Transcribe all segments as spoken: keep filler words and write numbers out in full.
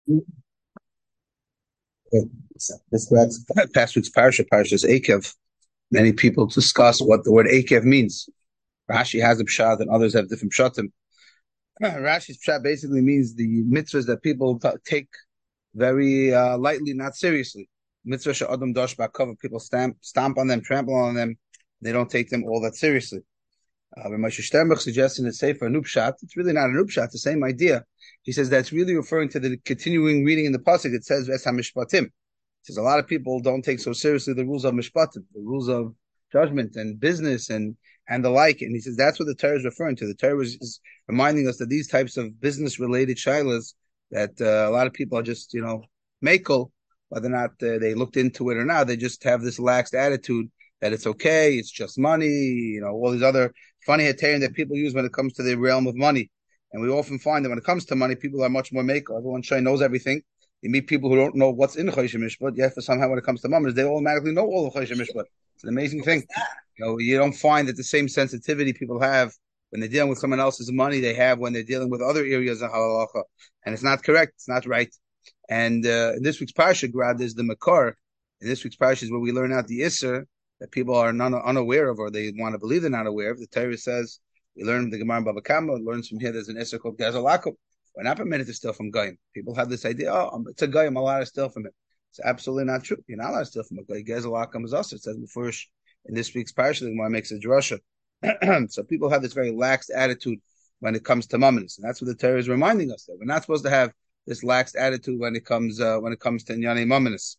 This correct. Past week's parsha, Parshas Akev. Many people discuss what the word Akev means. Rashi has a pshat, and others have different pshatim. Rashi's pshat basically means the mitzvahs that people t- take very uh, lightly, not seriously. Mitzvah she'adam dosh ba'kov, people stamp stomp on them, trample on them. They don't take them all that seriously. Uh, when Moshe Sternbuch suggests in his Sefer a Nupshat, it's really not a Nupshat, the same idea. He says that's really referring to the continuing reading in the pasuk. It says Ves HaMishpatim. It says a lot of people don't take so seriously the rules of Mishpatim, the rules of judgment and business and and the like. And he says that's what the Torah is referring to. The Torah is, is reminding us that these types of business-related shilas that uh, a lot of people are just, you know, makel, whether or not uh, they looked into it or not, they just have this laxed attitude that it's okay, it's just money, you know, all these other funny heterim that people use when it comes to the realm of money. And we often find that when it comes to money, people are much more makel. Everyone shy knows everything. You meet people who don't know what's in Choshen Mishpat, yet for somehow when it comes to mammon, they automatically know all of Choshen Mishpat. It's an amazing thing. You know, you don't find that the same sensitivity people have when they're dealing with someone else's money they have when they're dealing with other areas of halacha. And it's not correct. It's not right. And uh, in this week's parsha, Grad is the Makar. In this week's parsha is where we learn out the Isser that people are not unaware of, or they want to believe they're not aware of. The Torah says, we learn from the Gemara in Baba Kama, learns from here there's an Isser called Gazalakum. We're not permitted to steal from Goyim. People have this idea, oh, it's a Goy, I'm allowed to steal from it. It's absolutely not true. You're not allowed to steal from a Goy. Gazalakum is us. It says before in this week's parsha, the Gemara makes a drasha. So people have this very lax attitude when it comes to mammons, and that's what the Torah is reminding us that we're not supposed to have this lax attitude when it comes uh, when it comes to Inyane mammons.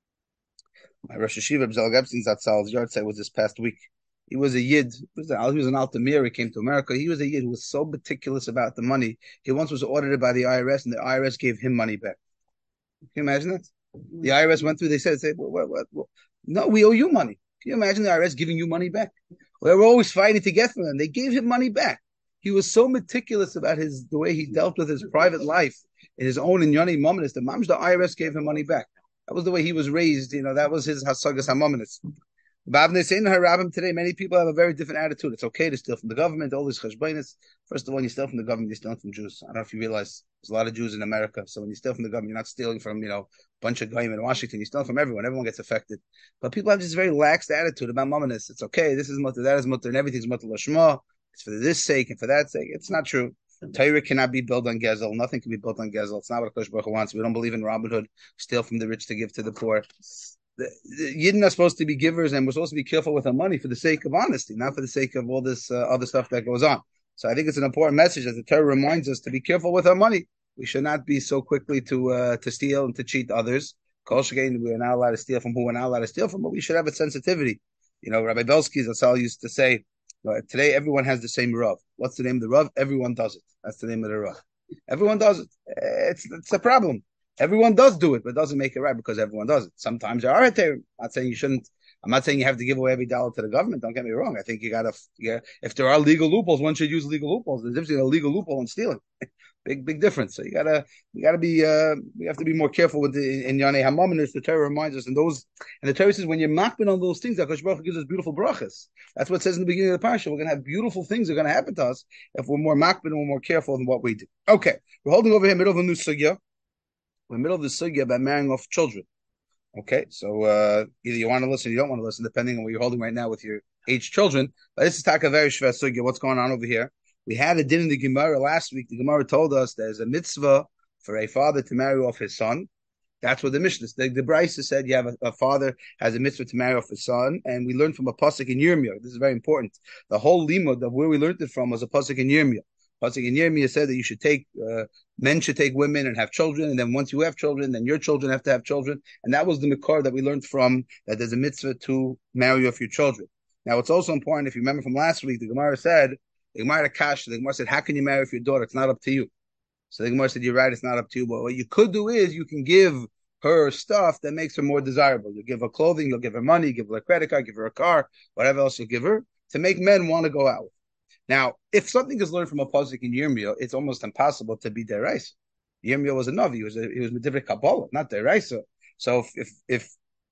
My Rosh Hashiva B'Zal Epstein Zatzal's yard site was this past week. He was a yid. He was, a, he was an Altamir. He came to America. He was a yid who was so meticulous about the money. He once was audited by the I R S, and the I R S gave him money back. Can you imagine that? The I R S went through. They said, "Say, what, what, what? No, we owe you money." Can you imagine the I R S giving you money back? We were always fighting to get from them. They gave him money back. He was so meticulous about his the way he dealt with his private life in his own Inyani Mominus. The Mamsh, the I R S gave him money back. That was the way he was raised. You know, that was his Hasagas Hamominus. Bavne saying her Rabbim today, many people have a very different attitude. It's okay to steal from the government, all this cheshbainis. First of all, when you steal from the government, you're stealing from Jews. I don't know if you realize there's a lot of Jews in America. So when you steal from the government, you're not stealing from, you know, a bunch of goyim in Washington. You're stealing from everyone. Everyone gets affected. But people have this very lax attitude about mominus. It's okay. This is mutter, that is mutter, and everything's mutter lashma. It's for this sake and for that sake. It's not true. Torah cannot be built on Gezel. Nothing can be built on Gezel. It's not what Kosh Baruch Hu wants. We don't believe in Robin Hood, steal from the rich to give to the poor. The, the Yidden are supposed to be givers, and we're supposed to be careful with our money for the sake of honesty, not for the sake of all this uh, other stuff that goes on. So I think it's an important message as the Torah reminds us to be careful with our money. We should not be so quickly to uh, to steal and to cheat others. Kol Shekain, we are not allowed to steal from who we're not allowed to steal from, but we should have a sensitivity. You know, Rabbi Belsky Zatzal used to say, uh, today everyone has the same Rav. What's the name of the Rav? Everyone does it. That's the name of the Rav. Everyone does it. It's it's a problem. Everyone does do it, but it doesn't make it right because everyone does it. Sometimes there are heterim. I'm not saying you shouldn't. I'm not saying you have to give away every dollar to the government. Don't get me wrong. I think you gotta. Yeah, if there are legal loopholes, one should use legal loopholes. There's a difference between a legal loophole and stealing. big, big difference. So you gotta, you gotta be. Uh, we have to be more careful with the in Yanei Hamaminus. The Torah reminds us, and those, and the Torah says when you're makbin on those things, Hakadosh Baruch Hu gives us beautiful brachas. That's what it says in the beginning of the parsha. We're gonna have beautiful things that are gonna happen to us if we're more makbin and we're more careful in what we do. Okay, we're holding over here middle of a new sugya. We're in the middle of the sugya about marrying off children. Okay, so uh, either you want to listen or you don't want to listen, depending on what you're holding right now with your aged children. But this is Taka very shver sugya. What's going on over here? We had a din in the Gemara last week. The Gemara told us there's a mitzvah for a father to marry off his son. That's what the Mishnah, the, the Brisa said. You have a, a father has a mitzvah to marry off his son, and we learned from a pasuk in Yirmiyah. This is very important. The whole limud of where we learned it from was a pasuk in Yirmiyah. Pasuk in Yirmiyah said that you should take uh, men should take women and have children, and then once you have children, then your children have to have children, and that was the mikor that we learned from that there's a mitzvah to marry off your children. Now, it's also important if you remember from last week, the Gemara said the Gemara Kash, the Gemara said, "How can you marry off your daughter? It's not up to you." So the Gemara said, "You're right, it's not up to you." But what you could do is you can give her stuff that makes her more desirable. You give her clothing, you'll give her money, give her a credit card, give her a car, whatever else you'll give her to make men want to go out with. Now, if something is learned from a pasuk in Yirmiyah, it's almost impossible to be deraisa. Yirmiyah was a navi; he was a, he was medivrik kabbalah, not deraisa. So if if if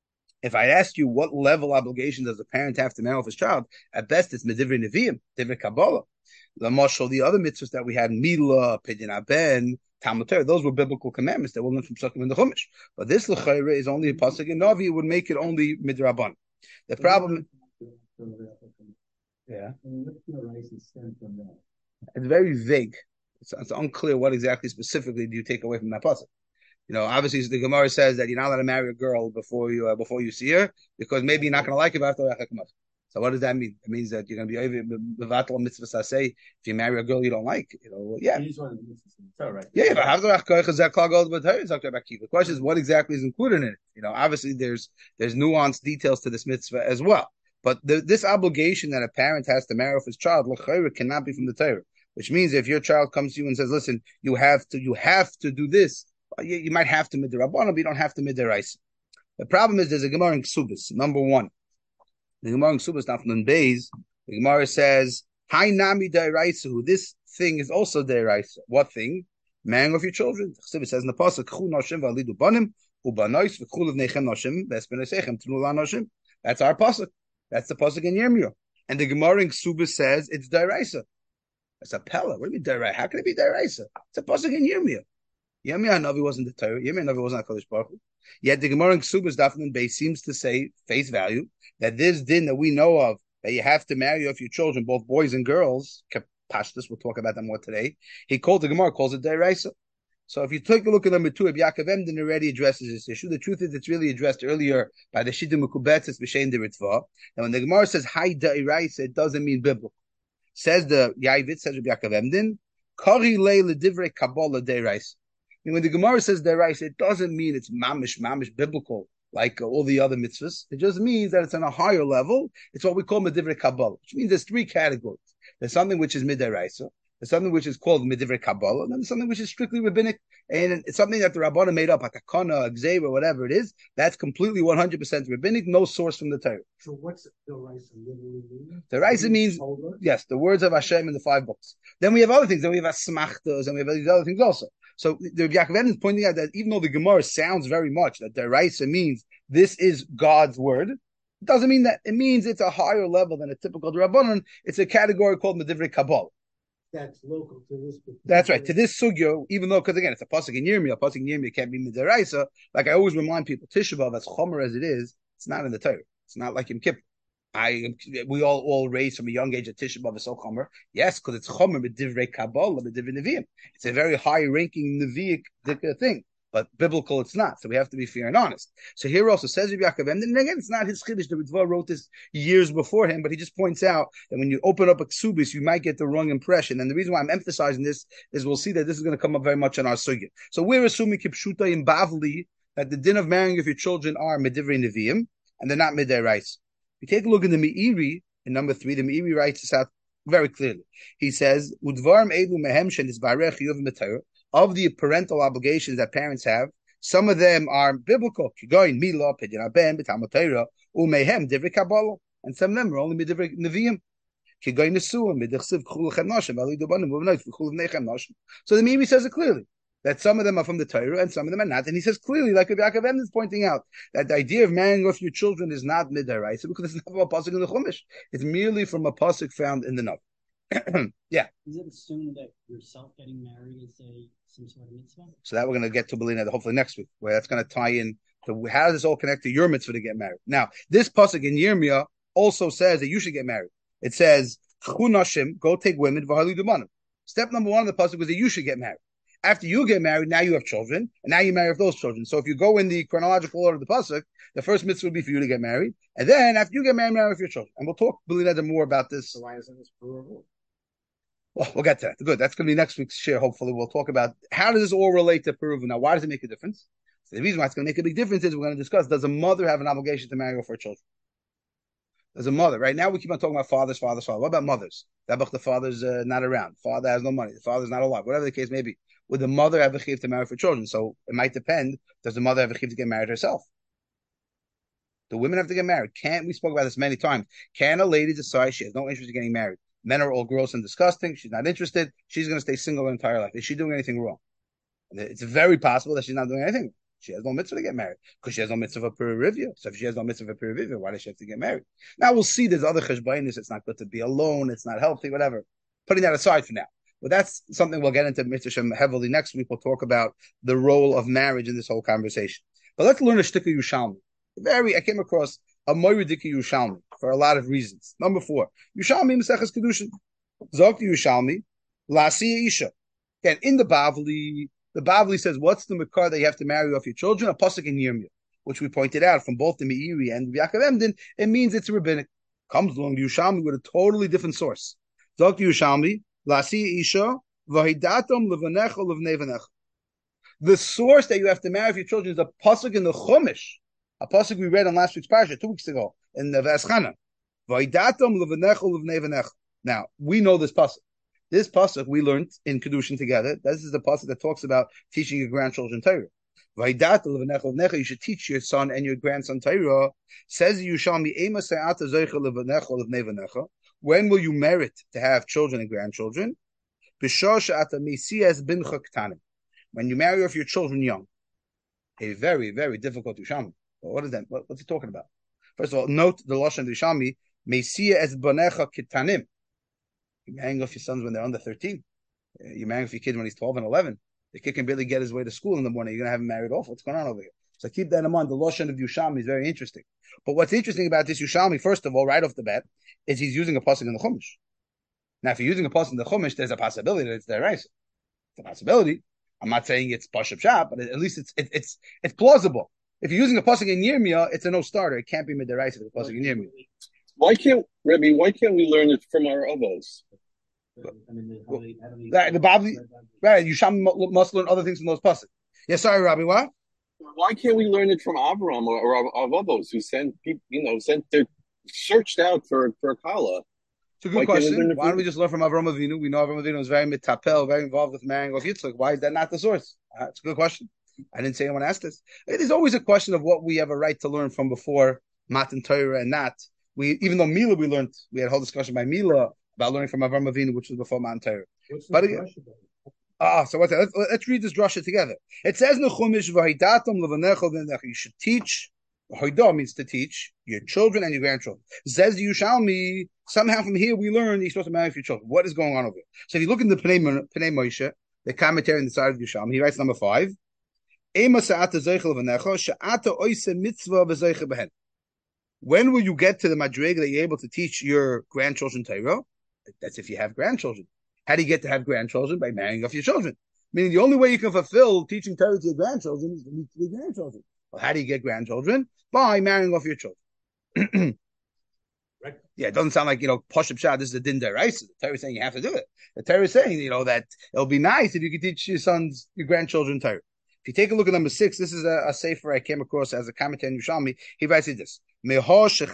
if I asked you what level obligation does a parent have to marry off his child, at best it's medivrik neviim, medivrik kabbalah. The mashal, the other mitzvahs that we had, milah, pidyon aben, Talmud Torah. Those were biblical commandments that were learned from Psukim in the Chumash. But this l'chayre is only a pasuk in Navi. It would make it only midrabanan. The problem, yeah, it's very vague. It's, it's unclear what exactly specifically do you take away from that pasuk. You know, obviously the Gemara says that you're not allowed to marry a girl before you uh, before you see her because maybe you're not going to like her after Rachel. So what does that mean? It means that you're going to be over mevatel mitzvah saseh if you marry a girl you don't like. You know, yeah, yeah, yeah. But after the question is what exactly is included in it. You know, obviously there's there's nuanced details to this mitzvah as well. But the, this obligation that a parent has to marry off his child, l'chayre, cannot be from the Torah. Which means if your child comes to you and says, "Listen, you have to, you have to do this," you, you might have to midrabanan, but you don't have to midiraisa. The problem is there's a Gemara in Ksubis. Number one, the Gemara in Ksubis, not from Beis. The Gemara says, "Hi nami dairaisa." This thing is also dairaisa. What thing? Marrying of your children. Ksubis says in the pasuk, "Chu noshim v'alidu banim ubanois v'chul v'nechem noshim v'espenasechem tnula noshim." That's our pasuk. That's the pasuk in Yirmiyah. And the Gemara in Ksubis says it's dairaisa. It's a pella. What do you mean dairaisa? How can it be dairaisa? It's a pasuk in Yirmiyah. Yirmiyah Navi wasn't the Torah. Yirmiyah Navi wasn't HaKadosh Baruch Hu. Yet the Gemara in Ksubas Daf Nun Beis seems to say, face value, that this din that we know of, that you have to marry off your children, both boys and girls, Pashtus, we'll talk about that more today. He called the Gemara, calls it dairaisa. So if you take a look at number two, if Yaakov Emden already addresses this issue, the truth is it's really addressed earlier by the Shidduch Mekubetzes B'Shein de Ritva. And when the Gemara says Hai dairaisa, it doesn't mean biblical. Says the Yaivit, says Rabbi Yaakov Emden, Kari le l'divrei Kabbalah dairaisa. When the Gemara says dairaisa, it doesn't mean it's mamish, mamish biblical like uh, all the other mitzvahs. It just means that it's on a higher level. It's what we call medivrei Kabbalah, which means there's three categories. There's something which is midairaisa. There's something which is called medivrei Kabbalah, and then there's something which is strictly rabbinic, and it's something that the Rabbana made up, like a kana, a gzera, whatever it is. That's completely one hundred percent rabbinic, no source from the Torah. So what's dairaisa literally mean? Dairaisa means, yes, the words of Hashem in the five books. Then we have other things. Then we have asmachtas, and we have these other things also. So the Yaakov Emden is pointing out that even though the Gemara sounds very much that dairaisa means this is God's word, it doesn't mean that. It means it's a higher level than a typical Rabbanon. It's a category called medivrei Kabbalah. That's local to this. That's right. To this sugya, even though, because again, it's a pasuk in Yirmiyah, a pasuk in Yirmiyah can't be midaraisa. Like I always remind people, Tisha B'av, as chomer as it is, it's not in the Torah. It's not like Yom Kippur. I we all all raised from a young age at Tisha B'av is so chomer. Yes, because it's chomer with divrei Kabbalah, with divrei Nevi'im. It's a very high ranking Nevi'ic thing. But biblical, it's not. So we have to be fair and honest. So here also says Rabbi Yaakov, and then again, it's not his chiddush. The Ritva wrote this years before him, but he just points out that when you open up a ksubis, you might get the wrong impression. And the reason why I'm emphasizing this is we'll see that this is going to come up very much in our sugya. So we're assuming kipshuta in Bavli that the din of marrying of your children are medivrei neviim, and they're not midiraisa. If you take a look in the Meiri, in number three, the Meiri writes this out very clearly. He says, Udvarm elu mehem shenisbarech yuv metorah. Of the parental obligations that parents have, some of them are biblical. And some of them are only midivrei neviim. So the Meiri says it clearly, that some of them are from the Torah and some of them are not. And he says clearly, like Rabbi Yaakov Emden is pointing out, that the idea of marrying off your children is not midaraisa because it's not from a pasuk in the Chumash. It's merely from a pasuk found in the Navi. Yeah. Is it assumed that yourself getting married is a some sort of mitzvah? So that we're going to get to Belina hopefully next week, where that's going to tie in to how does this all connect to your mitzvah to get married. Now, this pasuk in Yirmiyah also says that you should get married. It says, Chu nashim, go take women, v'hali dumanim. Step number one of the pasuk was that you should get married. After you get married, now you have children, and now you marry off those children. So if you go in the chronological order of the pasuk, the first mitzvah would be for you to get married, and then after you get married, marry off your children. And we'll talk Belina more about this. So why isn't this provable? Well, we'll get to that. Good. That's going to be next week's share. Hopefully, we'll talk about how does this all relate to Peruv. Now, why does it make a difference? So the reason why it's going to make a big difference is we're going to discuss: does a mother have an obligation to marry off her children? Does a mother? Right now, we keep on talking about fathers, fathers, fathers. What about mothers? The father's uh, not around. Father has no money. The father's not alive. Whatever the case may be, would the mother have a chiv to marry for children? So it might depend. Does the mother have a chiv to get married herself? Do women have to get married? Can't we spoke about this many times? Can a lady decide she has no interest in getting married? Men are all gross and disgusting. She's not interested. She's going to stay single her entire life. Is she doing anything wrong? It's very possible that she's not doing anything. She has no mitzvah to get married because she has no mitzvah for perivia. So if she has no mitzvah for perivia, why does she have to get married? Now we'll see there's other cheshbainis. It's not good to be alone. It's not healthy, whatever. Putting that aside for now. But that's something we'll get into Mitzvah Shem heavily next week. We'll talk about the role of marriage in this whole conversation. But let's learn a shtika Yushalmi. Very, I came across a Moiridika Yushalmi for a lot of reasons. Number four, Yushalmi Maseches Kedushin. Zok Yushalmi, Lasiya Isha. Again, in the Bavli, the Bavli says, what's the makar that you have to marry off your children? A pasuk in Yirmiyah, which we pointed out from both the Meiri and Yaakov Emden. It means it's rabbinic. Comes along Yushalmi with a totally different source. Zok Yushalmi, Lasiya Isha, Vahidatom Levanecha Levnevanecha. The source that you have to marry for your children is a pasuk in the Chumash, a pasuk we read on last week's parsha two weeks ago in the Vaschana. Vahidatom Levanecha Levnevanecha. Now we know this pasuk. This pasuk we learned in Kedushin together. This is the pasuk that talks about teaching your grandchildren Torah. Vahidatom Levanecha Levnecha. You should teach your son and your grandson Torah. Says Yushalmi, Ema Se'ata Zeicha Levanecha Levnevanecha. When will you merit to have children and grandchildren? When you marry off your children young. A very, very difficult Yushalmi. Well, what is that? What, what's he talking about? First of all, note the Lashon of Yushalmi, Meisiya es banecha kitanim. You're marrying off your sons when they're under thirteen. You're marrying off your kid when he's twelve and eleven. The kid can barely get his way to school in the morning. You're going to have him married off. What's going on over here? So keep that in mind. The Lashon of Yushalmi is very interesting. But what's interesting about this Yushalmi, first of all, right off the bat, is he's using a pasuk in the Chumash. Now, if you're using a pasuk in the Chumash, there's a possibility that it's the Raisa. It's a possibility. I'm not saying it's Pashup Shab, but at least it's it, it's it's plausible. If you're using a pasuk in Yirmiyah, it's a no starter. It can't be Midaraisa with a pasuk in Yirmiyah. Why can't Rebbe? Why can't we learn it from our avos? I mean, how do we, how do we, Right, the Bavli, right? You must learn other things from those pasuk. Yeah, sorry, Rabbi. What? Why can't we learn it from Avram or, or our avos who sent people? You know, sent their searched out for for a kala. It's a good Why question. Why don't we just learn from Avram Avinu? We know Avram Avinu is very mitapel, very involved with marrying off Yitzchak. Why is that not the source? Uh, it's a good question. I didn't say anyone asked this. It is always a question of what we have a right to learn from before Matan Torah and not. We, even though Mila we learned, we had a whole discussion by Mila about learning from Avram Avinu, which was before Matan Torah. But again, ah, so what's that? Let's, let's read this drasha together. It says in the Chumash, "V'hidatam levanecha v'necha." You should teach. Hoidah means to teach your children and your grandchildren. Says Yushalmi. Somehow from here we learn you're supposed to marry for your children. What is going on over here? So if you look in the Pnei Moshe, the commentary on the side of Yushalmi, he writes number five. When will you get to the madrega that you're able to teach your grandchildren Torah? That's if you have grandchildren. How do you get to have grandchildren? By marrying off your children. Meaning the only way you can fulfill teaching Torah to your grandchildren is to meet your grandchildren. Well, how do you get grandchildren? By marrying off your children. Right. Yeah, it doesn't sound like, you know, Pashup Shah, this is a din deraisa. The Torah is saying you have to do it. The Torah is saying, you know, that it'll be nice if you could teach your sons, your grandchildren Torah. If you take a look at number six, this is a, a sefer I came across as a commentary in Yushalmi. He writes it this. It's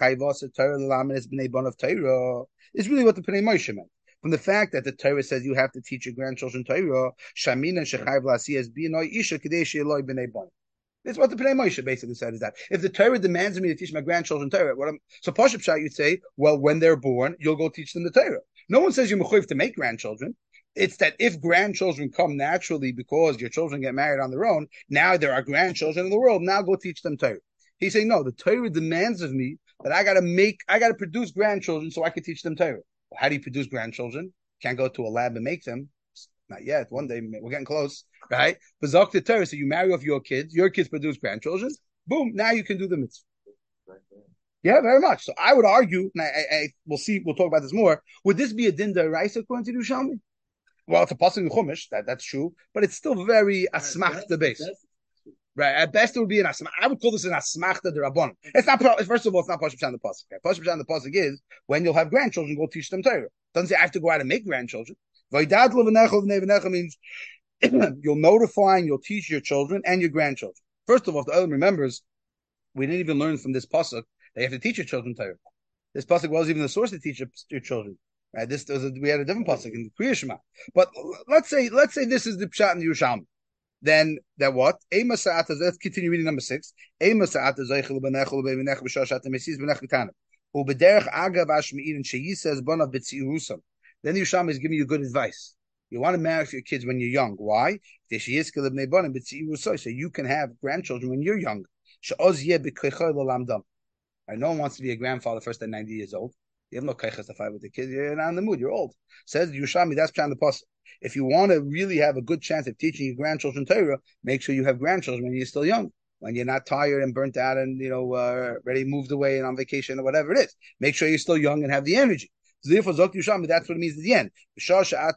really what the Pnei Moshe meant. From the fact that the Torah says you have to teach your grandchildren Torah, Shamin and Shechayv Lasias B'noi Isha Kadesh Eloi B'nei Bon. That's what the Pnei Moshe basically said, is that if the Torah demands me to teach my grandchildren Torah, what I'm, so Pashup Shah, you'd say, well, when they're born, you'll go teach them the Torah. No one says you're mechuyev to make grandchildren. It's that if grandchildren come naturally because your children get married on their own, now there are grandchildren in the world, now go teach them Torah. He's saying, no, the Torah demands of me that I got to make, I got to produce grandchildren so I can teach them Torah. Well, how do you produce grandchildren? Can't go to a lab and make them. Not yet. One day, we're getting close, right? But Zok the Torah, so you marry off your kids, your kids produce grandchildren, boom, now you can do the mitzvah. Yeah, very much. So I would argue, and I, I, I we'll see, we'll talk about this more, would this be a din deraisa according to Yushalmi? Well, it's a pasuk in Chumash, that, that's true, but it's still very asmach the base. Right, at best it would be an asmach. I would call this an asmachta derabon. It's not, first of all, it's not Pashup Shah the pasuk. Okay? Pashup Shah the pasuk is, when you'll have grandchildren, go teach them Torah. Doesn't say I have to go out and make grandchildren. Means you'll notify and you'll teach your children and your grandchildren. First of all, if the other remembers, we didn't even learn from this pasuk that you have to teach your children Torah. This pasuk wasn't even the source to teach your children. Right? This was a, we had a different pasuk in the Kriya Shema. But let's say let's say this is the pshat in Yushalmi. Then that what? Let's continue reading number six. Then the Yushalmi is giving you good advice. You want to marry for your kids when you're young. Why? So you can have grandchildren when you're young. And no one wants to be a grandfather first at ninety years old. You have no kaichas to fight with the kids. You're not in the mood. You're old. Says Yushalmi, that's trying the pasuk. If you want to really have a good chance of teaching your grandchildren Torah, make sure you have grandchildren when you're still young, when you're not tired and burnt out and, you know, uh, ready moved away and on vacation or whatever it is. Make sure you're still young and have the energy. So therefore, Zok Yushami, that's what it means at the end. It's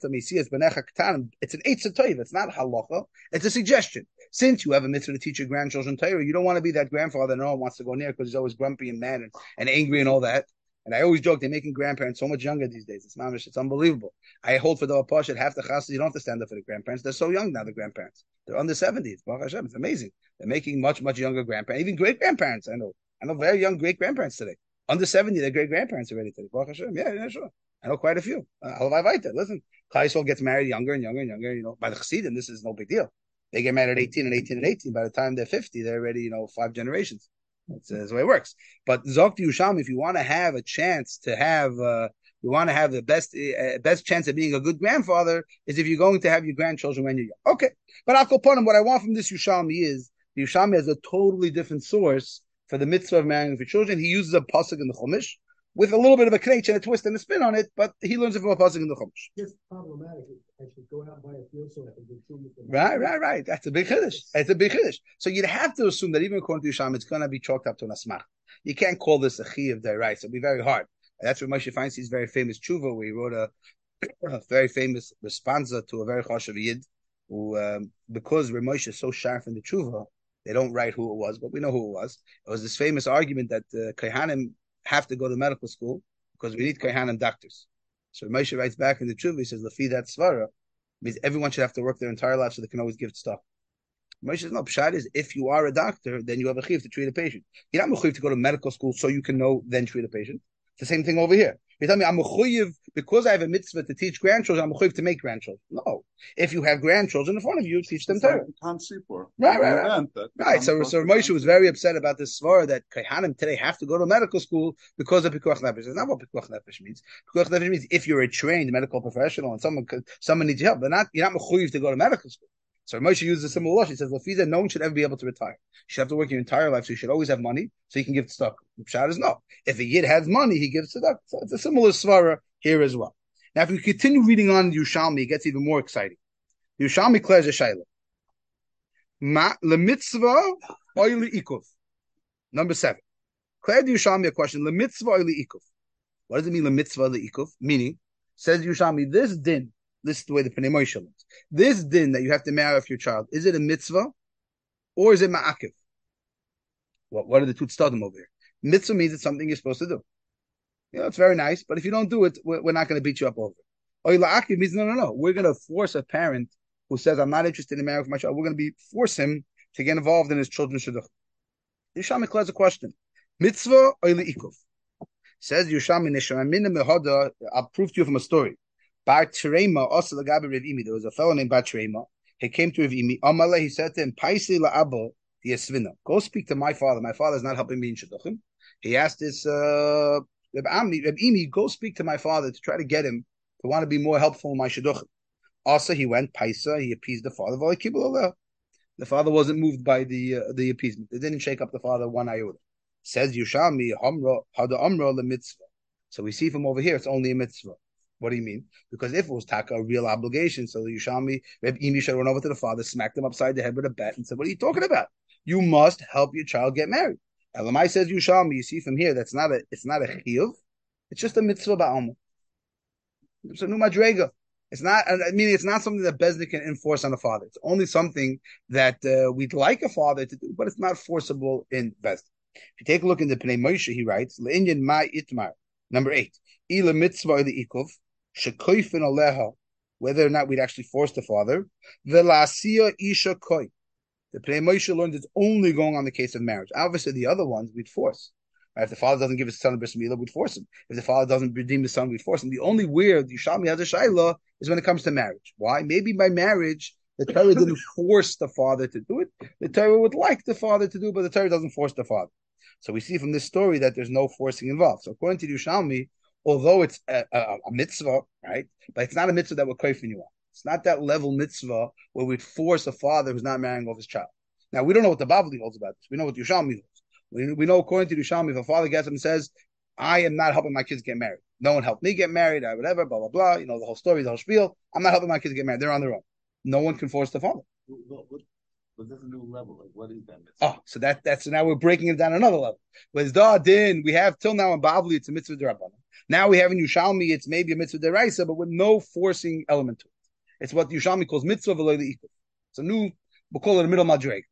an Eitz Toiv. It's not halacha. It's a suggestion. Since you have a mitzvah to teach your grandchildren Torah, you don't want to be that grandfather no one wants to go near because he's always grumpy and mad and, and angry and all that. And I always joke, they're making grandparents so much younger these days. It's mamish, it's unbelievable. I hold for the Pashat, half the chassidus, you don't have to stand up for the grandparents. They're so young now, the grandparents. They're under seventies. Baruch Hashem, it's amazing. They're making much, much younger grandparents, even great grandparents. I know. I know very young great grandparents today. Under seventy, they're great grandparents already today. Baruch Hashem. Yeah, yeah, sure. I know quite a few. Uh, Listen, Klaisol gets married younger and younger and younger. You know, by the Chassidim, this is no big deal. They get married at eighteen and eighteen and eighteen. By the time they're fifty, they're already, you know, five generations. That's, that's the way it works. But Zok Yusham, if you want to have a chance to have, uh, you want to have the best uh, best chance of being a good grandfather is if you're going to have your grandchildren when you're young. Okay. But I'll upon him, what I want from this Yushami is, the Yushami has a totally different source for the mitzvah of marrying for children. He uses a pasuk in the Chumash with a little bit of a knetch and a twist and a spin on it, but he learns it from a pasuk in the Chumash. It's problematic. I should go out and buy a field so I can do two. Right, right, right. That's a big chiddush. It's a big chiddush. So you'd have to assume that even according to Yisham, it's going to be chalked up to an asmach. You can't call this a chi of right. So it'll be very hard. And that's where Moshe Feinstein's very famous tshuva, where he wrote a, a very famous responsa to a very chashav yid, who um, because Moshe is so sharp in the tshuva, they don't write who it was, but we know who it was. It was this famous argument that uh, Kohanim have to go to medical school because we need Kohanim doctors. So Moshe writes back in the tshuva, he says, Lafi that svara, means everyone should have to work their entire life so they can always give stuff. Moshe says, no, Pshat is, if you are a doctor, then you have a chiv to treat a patient. You're not mechuyev to go to medical school so you can know, then treat a patient. It's the same thing over here. You tell me, I'm mechuyev, because I have a mitzvah to teach grandchildren, I'm mechuyev to make grandchildren. No. If you have grandchildren in front of you, teach them Torah. Right, right, right. Right, so, so Moshe was very upset about this svara that Kohanim today have to go to medical school because of Pikuach Nefesh. That's not what Pikuach Nefesh means. Pikuach Nefesh means if you're a trained medical professional and someone someone needs your help, but not, you're not mechuyev to go to medical school. So Moshe uses a similar law. He says, Lafiza, no one should ever be able to retire. You should have to work your entire life, so you should always have money, so you can give tzedakah. The pshat is no. If a yid has money, he gives tzedakah. So it's a similar svara here as well. Now, if we continue reading on Yushalmi, it gets even more exciting. Yushalmi declares a shayla. Ma lemitzvah oili ikuf. Number seven. Declare the Yushalmi a question. Lemitzvah oili ikuf. What does it mean, lemitzvah oili ikuf? Meaning, says Yushalmi, this din. This is the way the Pnei Moshe learns. This din that you have to marry off your child, is it a mitzvah or is it ma'akiv? What, what are the two tzadim over here? Mitzvah means it's something you're supposed to do. You know, it's very nice, but if you don't do it, we're, we're not going to beat you up over it. Or la'akiv means no, no, no. We're going to force a parent who says, I'm not interested in marrying for my child. We're going to be force him to get involved in his children's shidduch. Yisham has a question. Mitzvah or li'ikuf? Says Yisham Nisham Mehoda, I'll prove to you from a story. Bar Terema, also the Gabi Rav Imi. There was a fellow named Bar Terema. He came to Rav Imi. Amale, he said to him, Paisi la'abo yesvina. Go speak to my father. My father's not helping me in shidduchim. He asked this uh, Rav Ami, Rav Imi, go speak to my father to try to get him to want to be more helpful in my shidduchim. Also, he went Paisa. He appeased the father. The father wasn't moved by the uh, the appeasement. It didn't shake up the father one iota. Says Yushami, Hamra, Hada Amra le mitzvah. So we see from over here, it's only a mitzvah. What do you mean? Because if it was taka, a real obligation, so the Yushami, Reb Imi should have run over to the father, smacked him upside the head with a bat, and said, what are you talking about? You must help your child get married. Elamai says Yushami, you see from here, that's not a, it's not a chiyuv, it's just a mitzvah ba'alma. It's a new madrega. It's not, I mean, it's not something that Bezdin can enforce on a father. It's only something that uh, we'd like a father to do, but it's not forcible in Bezdin. If you take a look in the Pnei Moshe, he writes, Le'inyan ma itmar, number eight, ila mitzvah ili ikov, shekoifin aleha, whether or not we'd actually force the father, velasiya isha koi. The Pnei Moshe learned it's only going on the case of marriage. Obviously, the other ones we'd force. Right? If the father doesn't give his son a bris milah, we'd force him. If the father doesn't redeem his son, we'd force him. The only where the Yishami has a shayla is when it comes to marriage. Why? Maybe by marriage, the Torah didn't force the father to do it. The Torah would like the father to do it, but the Torah doesn't force the father. So we see from this story that there's no forcing involved. So according to Yushalmi, although it's a, a, a mitzvah, right, but it's not a mitzvah that we're koifing you on. It's not that level mitzvah where we'd force a father who's not marrying off his child. Now, we don't know what the Bavli holds about this. We know what Yushalmi holds. We, we know according to Yushalmi, if a father gets up and says, I am not helping my kids get married. No one helped me get married, or whatever, blah, blah, blah. You know, the whole story, the whole spiel. I'm not helping my kids get married. They're on their own. No one can force the father. What, what, what is a new level? Like, what is that mitzvah? Oh, so that that's so now we're breaking it down another level. With Da Din, we have till now in Bavli, it's a mitzvah d'Rabbanan. Now we have in Yushalmi, it's maybe a mitzvah d'Oraisa, but with no forcing element to it. It's what Yushalmi calls mitzvah v'lo le'ikuf. It's a new, we'll call it a middle madreg.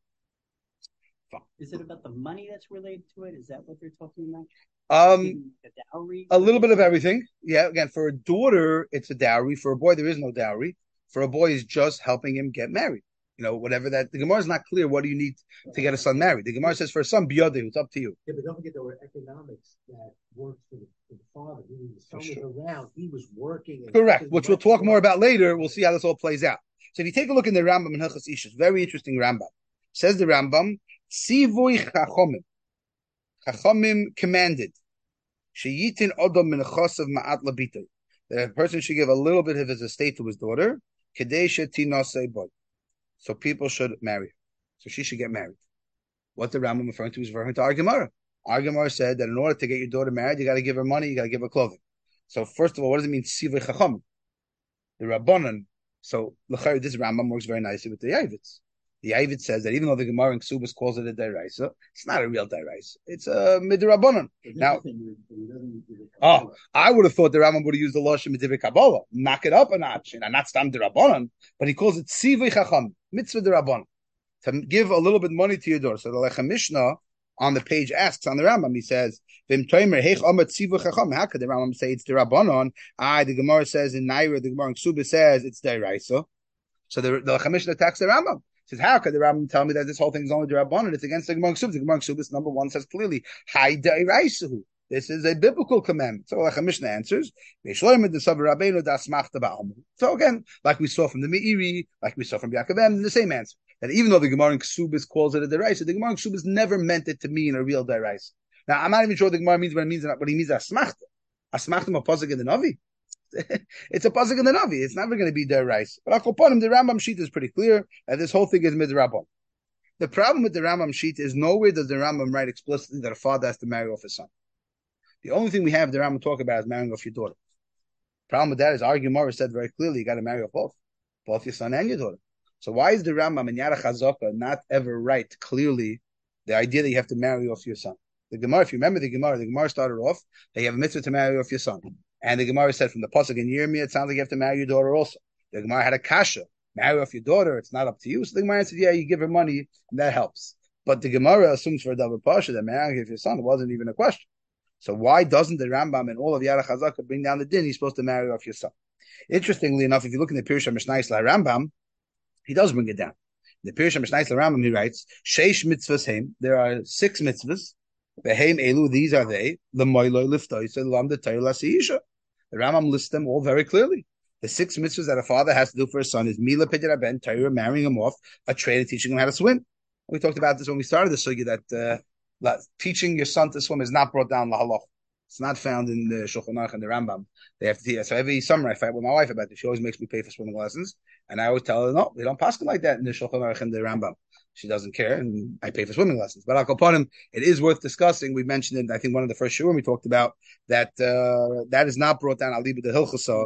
Is it about the money that's related to it? Is that what they're talking about? Um, the dowry? A little bit of everything. Yeah, again, for a daughter, it's a dowry. For a boy, there is no dowry. For a boy, it's just helping him get married. You know, whatever that. The Gemara is not clear. What do you need to get a son married? The Gemara says for a son, biyodeh, it's up to you. Yeah, but don't forget there were economics that worked for the, for the father. Meaning the son was sure. around, he was working. And correct, which we'll talk more about later. We'll see how this all plays out. So if you take a look in the Rambam in Hilchos Ishus, very interesting Rambam. Says the Rambam, Sivoy Chachomim. Chachomim commanded. Sheyitin odom min chosav ma'at labitay. That a person should give a little bit of his estate to his daughter. Kedei shetinasei boy. So people should marry her. So she should get married. What the Rambam referring to is referring to our Gemara. Our Gemara said that in order to get your daughter married, you got to give her money, you got to give her clothing. So first of all, what does it mean? Sivei chacham, the Rabbanan. So this Rambam works very nicely with the Yavitz. The Yavitz says that even though the Gemara in Ksubas calls it a deraisa, it's not a real deraisa. It's a midrabanan. Now, oh, I would have thought the Rambam would have used the lashon midivrei Kabbalah, knock it up a notch, and not stam derabanan, but he calls it sivei chacham, mitzvah derabanan, to give a little bit of money to your daughter. So the Lechem Mishnah on the page asks on the Rambam, he says, "Vim toimer heich amat sivei chacham." How could the Rambam say it's derabanan? Ah, the Gemara says in Naira, the Gemara in Ksubas says it's deraisa. So the the Lechem Mishnah attacks the Rambam. Says, how could the Rambam tell me that this whole thing is only Rabbanan? It's against the Gemara Ksubas. The Gemara Ksubas number one says clearly, Hai da'iraisuhu. This is a biblical commandment. So like a Mishnah answers, so again, like we saw from the Meiri, like we saw from Yaakov, the same answer. That even though the Gemara Ksubas calls it a deraisa, the Gemara Ksubas never meant it to mean a real deraisa. Now, I'm not even sure what the Gemara means what it means, what he means asmachta. Asmachta a pasuk in the Navi. It's a pasuk in the Navi. It's never going to be their rice. But Akoponim, the Rambam sheet is pretty clear, and this whole thing is midrabban. The problem with the Rambam sheet is nowhere does the Rambam write explicitly that a father has to marry off his son. The only thing we have the Rambam talk about is marrying off your daughter. The problem with that is our Gemara said very clearly you got to marry off both, both your son and your daughter. So why is the Rambam in Yara Chazaka not ever write clearly the idea that you have to marry off your son? The Gemara, if you remember the Gemara, the Gemara started off that you have a mitzvah to marry off your son. And the Gemara said from the pasuk in Yirmiyah, it sounds like you have to marry your daughter also. The Gemara had a kasha, marry off your daughter, it's not up to you. So the Gemara said, yeah, you give her money, and that helps. But the Gemara assumes for a double pasha that marrying off your son, it wasn't even a question. So why doesn't the Rambam and all of Yara Chazaka bring down the din, he's supposed to marry off your son? Interestingly enough, if you look in the Pirush HaMishnayis La Rambam, he does bring it down. In the Pirush HaMishnayis La Rambam, he writes, Sheish mitzvahs heim, there are six mitzvahs, Beheim elu, these are they, the moiloi liftoi, so lam the tayla siisha. The Rambam lists them all very clearly. The six mitzvahs that a father has to do for his son is Mila Pidiraben, Torah, marrying him off, a trader teaching him how to swim. We talked about this when we started the sugya that uh, teaching your son to swim is not brought down lahaloch. It's not found in the Shulchan Aruch and the Rambam. They have to teach. So every summer I fight with my wife about this. She always makes me pay for swimming lessons, and I always tell her, no, they don't pass it like that in the Shulchan Aruch and the Rambam. She doesn't care, and I pay for swimming lessons. But Al-Kapanim, it is worth discussing. We mentioned it, I think, one of the first shurim we talked about, that uh, that is not brought down Aliba de Hilchasa.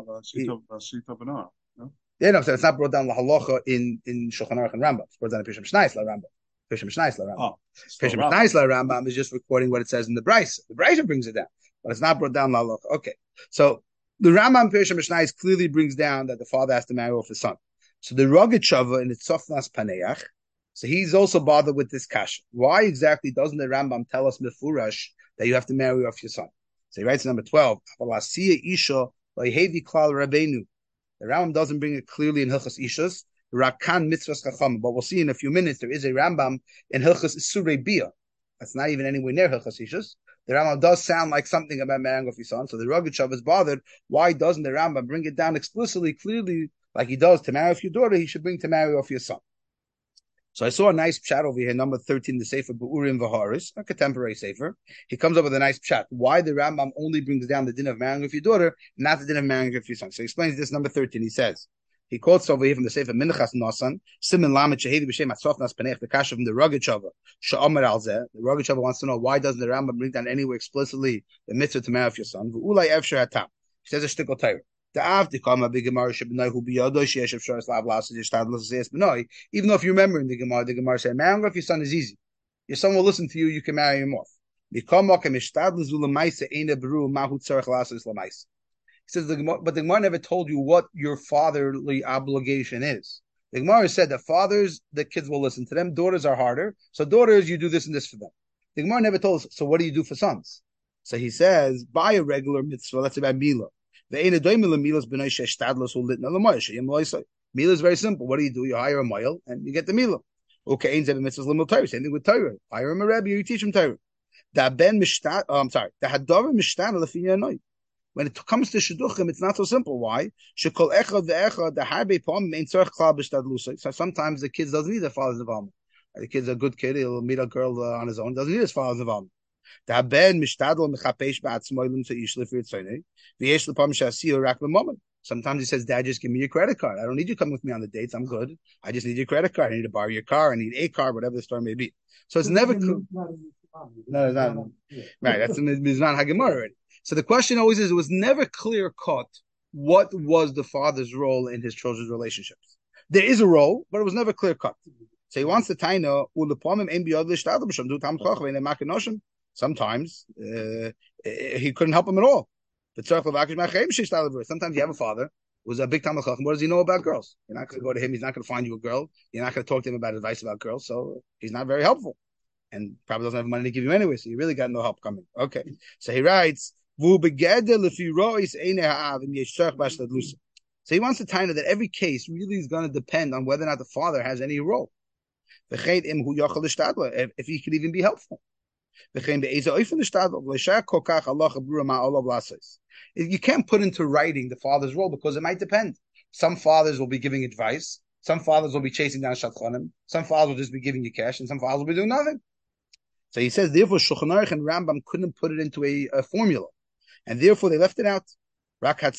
Yeah, no, so it's not brought down La Halacha in, in Shulchan Aruch and Rambam. It's brought down in Pisham Shnais La Rambam. Pisham Shnais La Rambam. Oh, Pisham Shnais La Rambam is just recording what it says in the Brisa. The Brisa brings it down, but it's not brought down La Halacha. Okay, so the Rambam Pisham Shnais clearly brings down that the father has to marry off his son. So the Rogatshava in its Sofnas Paneach, so he's also bothered with this kasha. Why exactly doesn't the Rambam tell us mefurash that you have to marry off your son? So he writes in number twelve, Isha the Rambam doesn't bring it clearly in Hilchas Ishas, Rakan Mitzvahs Chacham, but we'll see in a few minutes there is a Rambam in Hilchas Isurei Bia. That's not even anywhere near Hilchas Ishas. The Rambam does sound like something about marrying off your son, so the Rogatshava is bothered. Why doesn't the Rambam bring it down explicitly, clearly, like he does to marry off your daughter, he should bring to marry off your son? So I saw a nice pshat over here, number thirteen, the Sefer Be'urim V'Haris, a contemporary Sefer. He comes up with a nice pshat. Why the Rambam only brings down the din of marrying with your daughter, not the din of marrying with your son. So he explains this, number thirteen. He says, He quotes over here from the Sefer Minchas Nosan, Simin Lamed Shehedi B'Shem Atzofnas Penech, the kasha from the Rogatchover, Sha'omer Al Zeh. The Rogatchover wants to know why doesn't the Rambam bring down anywhere explicitly the mitzvah to marry off your son? V'ulai Efshar Hatam. He says a shtickle Torah. Even though if you remember in the Gemara, the Gemara said, marrying off your son is easy. Your son will listen to you, you can marry him off. He says, the Gemara, but the Gemara never told you what your fatherly obligation is. The Gemara said that fathers, the kids will listen to them. Daughters are harder. So daughters, you do this and this for them. The Gemara never told us, so what do you do for sons? So he says, buy a regular mitzvah, that's about Mila. Mila is very simple. What do you do? You hire a mile and you get the Mila. Okay, same thing with Torah. Hire him a Rebbe, you teach him Torah. Oh, I'm sorry. When it comes to shidduchim, it's not so simple. Why? So sometimes the kids doesn't need their father's involvement. The kid's a good kid; he'll meet a girl uh, on his own. Doesn't need his father's involvement. Sometimes he says, "Dad, just give me your credit card. I don't need you coming with me on the dates. I'm good. I just need your credit card. I need to borrow your car. I need a car, whatever the story may be." So it's never clear. No, it's not. Right, that's in Mizman Hagemara already. So the question always is, it was never clear cut what was the father's role in his children's relationships. There is a role, but it was never clear cut. So he wants to taina, sometimes uh, he couldn't help him at all. Sometimes you have a father who's a big Talmid Chacham. What does he know about girls? You're not going to go to him. He's not going to find you a girl. You're not going to talk to him about advice about girls. So he's not very helpful. And probably doesn't have money to give you anyway. So you really got no help coming. Okay. So he writes, so he wants to tie that every case really is going to depend on whether or not the father has any role. If, if he could even be helpful. You can't put into writing the father's role because it might depend. Some fathers will be giving advice. Some fathers will be chasing down shadchanim. Some fathers will just be giving you cash, and some fathers will be doing nothing. So he says, therefore, Shulchan Aruch and Rambam couldn't put it into a, a formula, and therefore they left it out. But by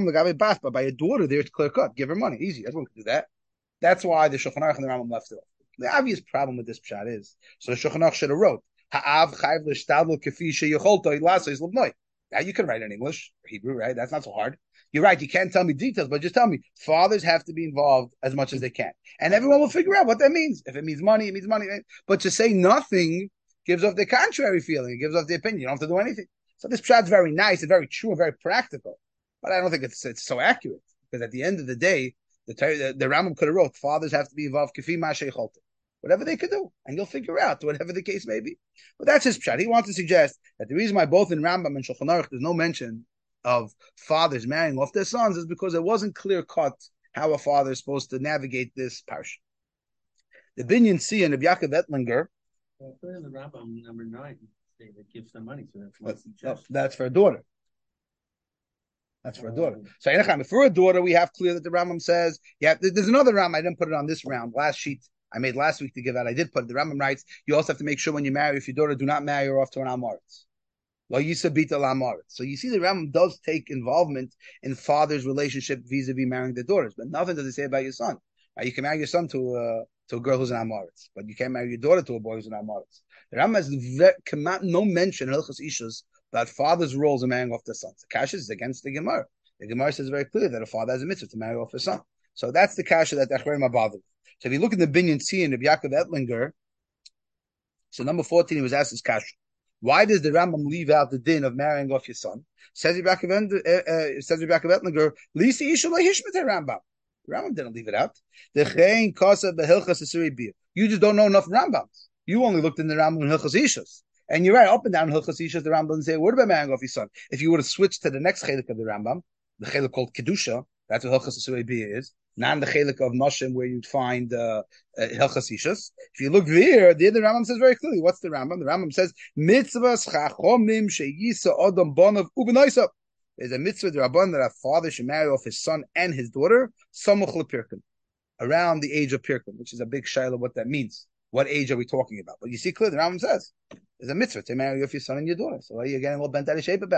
a daughter, there it's clear cut. Give her money, easy. Everyone can do that. That's why the Shulchan Aruch and the Rambam left it off. The obvious problem with this pshat is, so the Shulchan Aruch should have wrote, Ha'av chayv l'shtadlu kafi sheyecholto ilasos l'bnoi. Now you can write in English, Hebrew, right? That's not so hard. You're right. You can't tell me details, but just tell me fathers have to be involved as much as they can, and everyone will figure out what that means. If it means money, it means money. But to say nothing gives off the contrary feeling. It gives off the opinion. You don't have to do anything. So this pshat is very nice and very true and very practical, but I don't think it's it's so accurate because at the end of the day, the the, the Rambam could have wrote fathers have to be involved kafi ma sheyecholto. Whatever they could do, and you'll figure out whatever the case may be. But that's his pshat. He wants to suggest that the reason why both in Rambam and Shulchan Aruch there's no mention of fathers marrying off their sons is because it wasn't clear cut how a father is supposed to navigate this parsha. The Binyan C and the Yaakov Ettlinger. Well, in the Rambam number nine, they gives them money, so that's what no, that's for a daughter. That's for a daughter. So for a daughter, we have clear that the Rambam says, yeah, there's another Rambam. I didn't put it on this round. Last sheet I made last week to give out. I did put it. The Rambam writes, you also have to make sure when you marry, if your daughter, do not marry her off to an Amoritz. Lo yisabita l'Amoritz. So you see the Rambam does take involvement in father's relationship vis-a-vis marrying their daughters, but nothing does it say about your son. Right? You can marry your son to a, to a girl who's an Amoritz, but you can't marry your daughter to a boy who's an Amoritz. The Rambam has ve- cannot, no mention in Hilchos Ishus about father's roles in marrying off their sons. The kasha is against the Gemara. The Gemara says very clearly that a father has a mitzvah to marry off his son. So that's the kasha that the Achronim are bothered. So if you look in the Binyan C and the Yaakov Ettlinger, so number fourteen, he was asked his kasha. Why does the Rambam leave out the din of marrying off your son? Says Yaakov Ettlinger, Lisi Isha Hishmet Rambam. The Rambam didn't leave it out. You just don't know enough Rambams. You only looked in the Rambam and Hilchos Ishus. And you're right, up and down Hilchos Ishus, the Rambam doesn't say a word about marrying off your son. If you would have switched to the next chelik of the Rambam, the chelik called Kedusha, that's what Hilchos Asurei Biyah is. Not the chelik of Noshim where you'd find uh, uh, Hilchos Ishus. If you look there, the other Rambam says very clearly, what's the Rambam? The Rambam says, Mitzvahs chachomim sheyisa odom bonav ubenaisa. There's a mitzvah, the Rabban, that a father should marry off his son and his daughter, samuch lepirkin, around the age of pirkin, which is a big shaila what that means. What age are we talking about? But you see clearly, the Rambam says, there's a mitzvah to marry off your son and your daughter. So what are you getting a little bent out of shape about?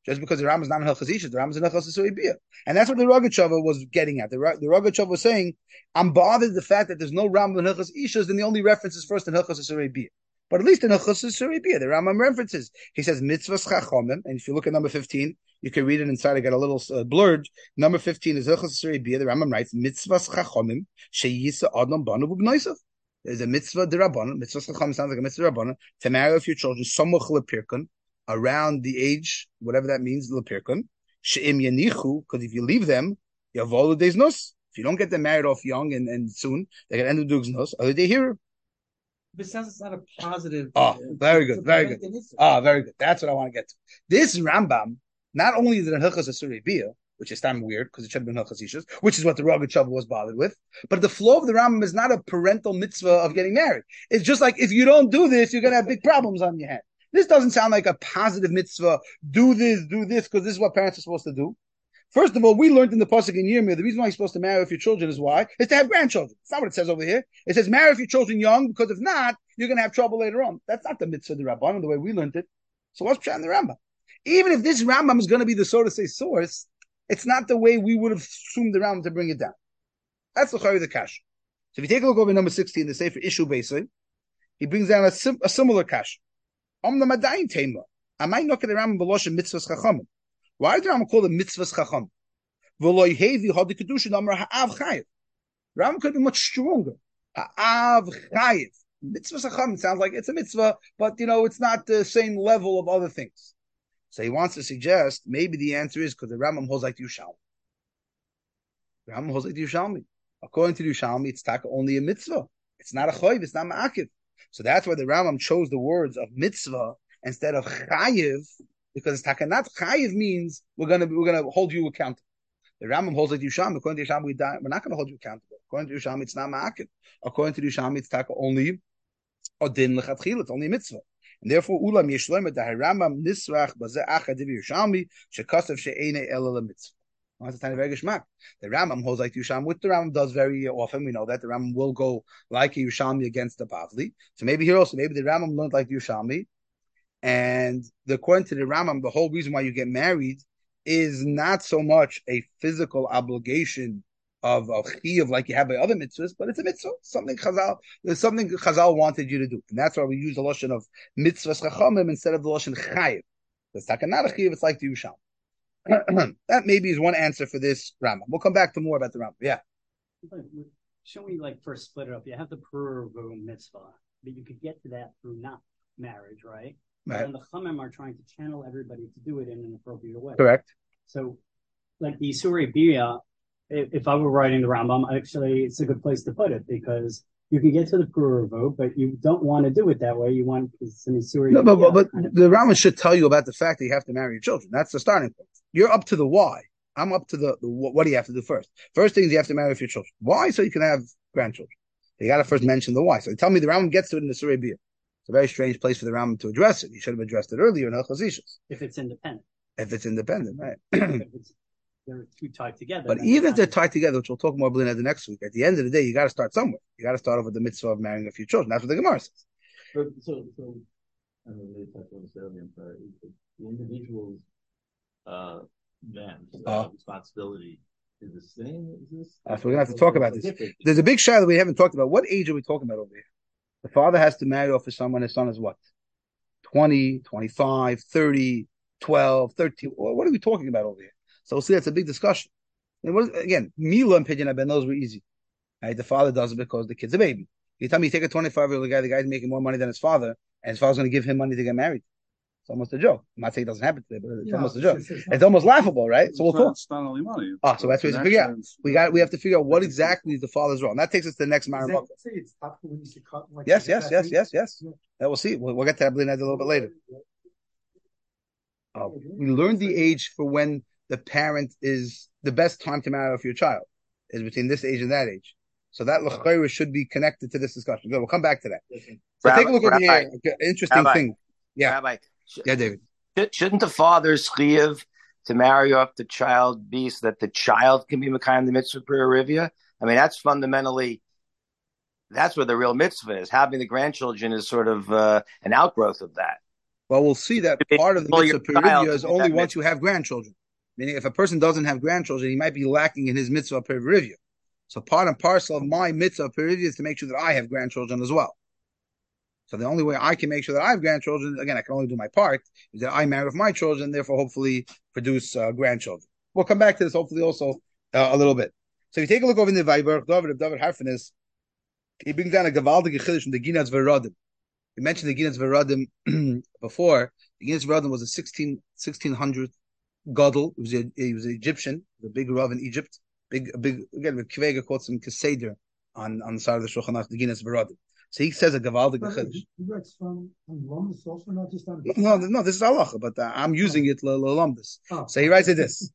Just because the Rambam is not in Hilchos Ishus, the Rambam is in Hilchos Isurei Bia. And that's what the Rogatchover was getting at. The, the Rogatchover was saying, I'm bothered the fact that there's no Rambam in Hilchos Ishus, and the only reference is first in Hilchos Isurei Bia. But at least in Hilchos Isurei Bia, the Rambam references. He says, Mitzvahs Chachomim, and if you look at number fifteen, you can read it inside, I got a little uh, blurred. Number fifteen is Hilchos Isurei Bia, the Rambam writes, Mitzvahs Chachomim, Sheyisa Adam Banu B'Gnoisav. There's a mitzvah derabbanan. Mitzvah chacham sounds like a mitzvah derabbanan to marry off your children samuch lepirkon, around the age, whatever that means, lepirkon. She'im yanichu, because if you leave them, yavolu deis nus. If you don't get them married off young and, and soon, they're going to end up doing nus. Other day here. But it sounds it's not a positive. Oh, very good, very good. Ah, oh, very good. That's what I want to get to. This Rambam, not only is it in Hilchos Isurei Bia, which is time weird because it should have been Hilchos Ishus, which is what the Rogatchover was bothered with. But the flow of the Rambam is not a parental mitzvah of getting married. It's just like if you don't do this, you're going to have big problems on your hand. This doesn't sound like a positive mitzvah. Do this, do this, because this is what parents are supposed to do. First of all, we learned in the Pasuk in Yirmiyah, the reason why you're supposed to marry off your children is why? Is to have grandchildren. It's not what it says over here. It says marry off your children young, because if not, you're going to have trouble later on. That's not the mitzvah, the Rabbanan, the way we learned it. So what's Pshat in the Rambam? Even if this Rambam is going to be the, so to say, source, it's not the way we would have assumed the Rambam to bring it down. That's the Chari the Kash. So if you take a look over number sixteen, the Sefer Issue Basically, he brings down a, sim, a similar Kash. Om the Madayin Tema. I might knock at the Rambam Belosha Mitzvahs Chachamim. Why did the Rambam call it Mitzvahs Chachamim? V'loi Hevi Hadi Kedusha Namar Ha'av Chayiv. Rambam could be much stronger. Ha'av Chayiv. Mitzvahs Chachamim sounds like it's a mitzvah, but you know, it's not the same level of other things. So he wants to suggest maybe the answer is because the Rambam holds like the Yerushalmi. The Rambam holds like the Yerushalmi. According to the Yerushalmi, it's taka only a mitzvah. It's not a choiv. It's not ma'akiv. So that's why the Rambam chose the words of mitzvah instead of chayiv, because taka not chayiv means we're gonna we're gonna hold you accountable. The Rambam holds like the Yerushalmi. According to the Yerushalmi, we die, we're not gonna hold you accountable. According to the Yerushalmi, it's not ma'akiv. According to the Yerushalmi, it's taka only odin lechatchil. It's only a mitzvah. And therefore, ulam yeshloim the Rambam nisrach bazeh achad divi Yerushalmi shekasav she'ene ela mitzvah. That's a tiny very geschmack. The Rambam holds like the Yerushalmi, which the Rambam does very often. We know that the Rambam will go like a Yerushalmi against the Bavli. So maybe here also, maybe the Rambam learned like the Yerushalmi, and the, according to the Rambam, the whole reason why you get married is not so much a physical obligation of of chiyuv like you have by other mitzvahs, but it's a mitzvah, something Chazal, there's something Chazal wanted you to do, and that's why we use the lashon of mitzvahs chachamim instead of the lashon chayiv. It's not a chiyuv; it's like the Yerushalmi. That maybe is one answer for this Rambam. We'll come back to more about the Rambam. Yeah. Shouldn't we like first split it up? You have the Puravu mitzvah, but you could get to that through not marriage, right? Right. And the Chamim are trying to channel everybody to do it in an appropriate way. Correct. So, like the Isurei Bia, if, if I were writing the Rambam, actually, it's a good place to put it because you can get to the Puravu, but you don't want to do it that way. You want it's an Isurei No, but, Bia but, but kind of the Rambam should tell you about the fact that you have to marry your children. That's the starting point. You're up to the why. I'm up to the, the what do you have to do first? First thing is you have to marry your children. Why? So you can have grandchildren. You got to first mention the why. So tell me the Rambam gets to it in the Isurei Bia. It's a very strange place for the Rambam to address it. He should have addressed it earlier in Hilchos Ishus. if it's independent. If it's independent, right? If it's, they're two tied together. But then even if it's they're not- tied together, which we'll talk more about the next week, at the end of the day, you got to start somewhere. You got to start off with the mitzvah of marrying a few children. That's what the Gemara says. But so, so, I don't know, maybe touch on this earlier, I'm sorry. The individual's, uh, then, uh, Uh, responsibility is the same, is this? Uh, so we're gonna have to talk about this. There's a big shadow that we haven't talked about. What age are we talking about over here? The father has to marry off his son when his son is what? twenty, twenty-five, thirty, twelve, thirteen. What are we talking about over here? So we'll see that's a big discussion. And what, again, Mila and Pidyon Ben, those were easy. Right? The father does it because the kid's a baby. You tell me you take a twenty-five-year-old guy, the guy's making more money than his father, and his father's going to give him money to get married. It's almost a joke. I'm not saying it doesn't happen today, but it's Yeah, almost a joke. it's- it's- It's almost laughable, right? So we'll It's not- talk. It's not only money. Ah, so that's what we have to figure out. We got. We have to figure out what exactly is the father's role. And that takes us to the next Is Maran that- Bucket. say it's tough when you see cut, like, Yes, like yes, that yes, thing? yes, yes. That we'll see. We'll, we'll get to that a little bit later. Uh, we learned the age for when the parent is the best time to marry off your child is between this age and that age. So that l'chayra should be connected to this discussion. Good, we'll come back to that. So Rabbi, take a look over Rabbi, here. Okay, interesting Rabbi, thing. Yeah, Rabbi, sh- yeah, David. shouldn't the father's chiyuv to marry off the child be so that the child can be Mekayim the mitzvah Purivia? I mean, that's fundamentally, that's where the real mitzvah is. Having the grandchildren is sort of uh, an outgrowth of that. But we'll see that part of the mitzvah perivia is only once you have grandchildren. Meaning, if a person doesn't have grandchildren, he might be lacking in his mitzvah perivia. So part and parcel of my mitzvah perivia is to make sure that I have grandchildren as well. So the only way I can make sure that I have grandchildren, again, I can only do my part, is that I marry with my children, therefore hopefully produce uh, grandchildren. We'll come back to this hopefully also uh, a little bit. So if you take a look over in the Vayberach David of David Harfinis, he brings down a Gavaldige Chiddush from the Ginatz Veradim. We mentioned the Ginatz Veradim before. The Ginatz Veradim was a sixteen, sixteen hundred Gadol. He was, a, he was an Egyptian, the big Rav in Egypt. Big, big, again, with Kvega quotes some Keseder on, on the side of the Shulchan Aruch, the Ginatz Veradim. So he says a Gavaldige Chiddush. He writes from Lumdus also, not just on. No, no, this is halacha, but uh, I'm using it l'lumdus. Oh. So he writes it this.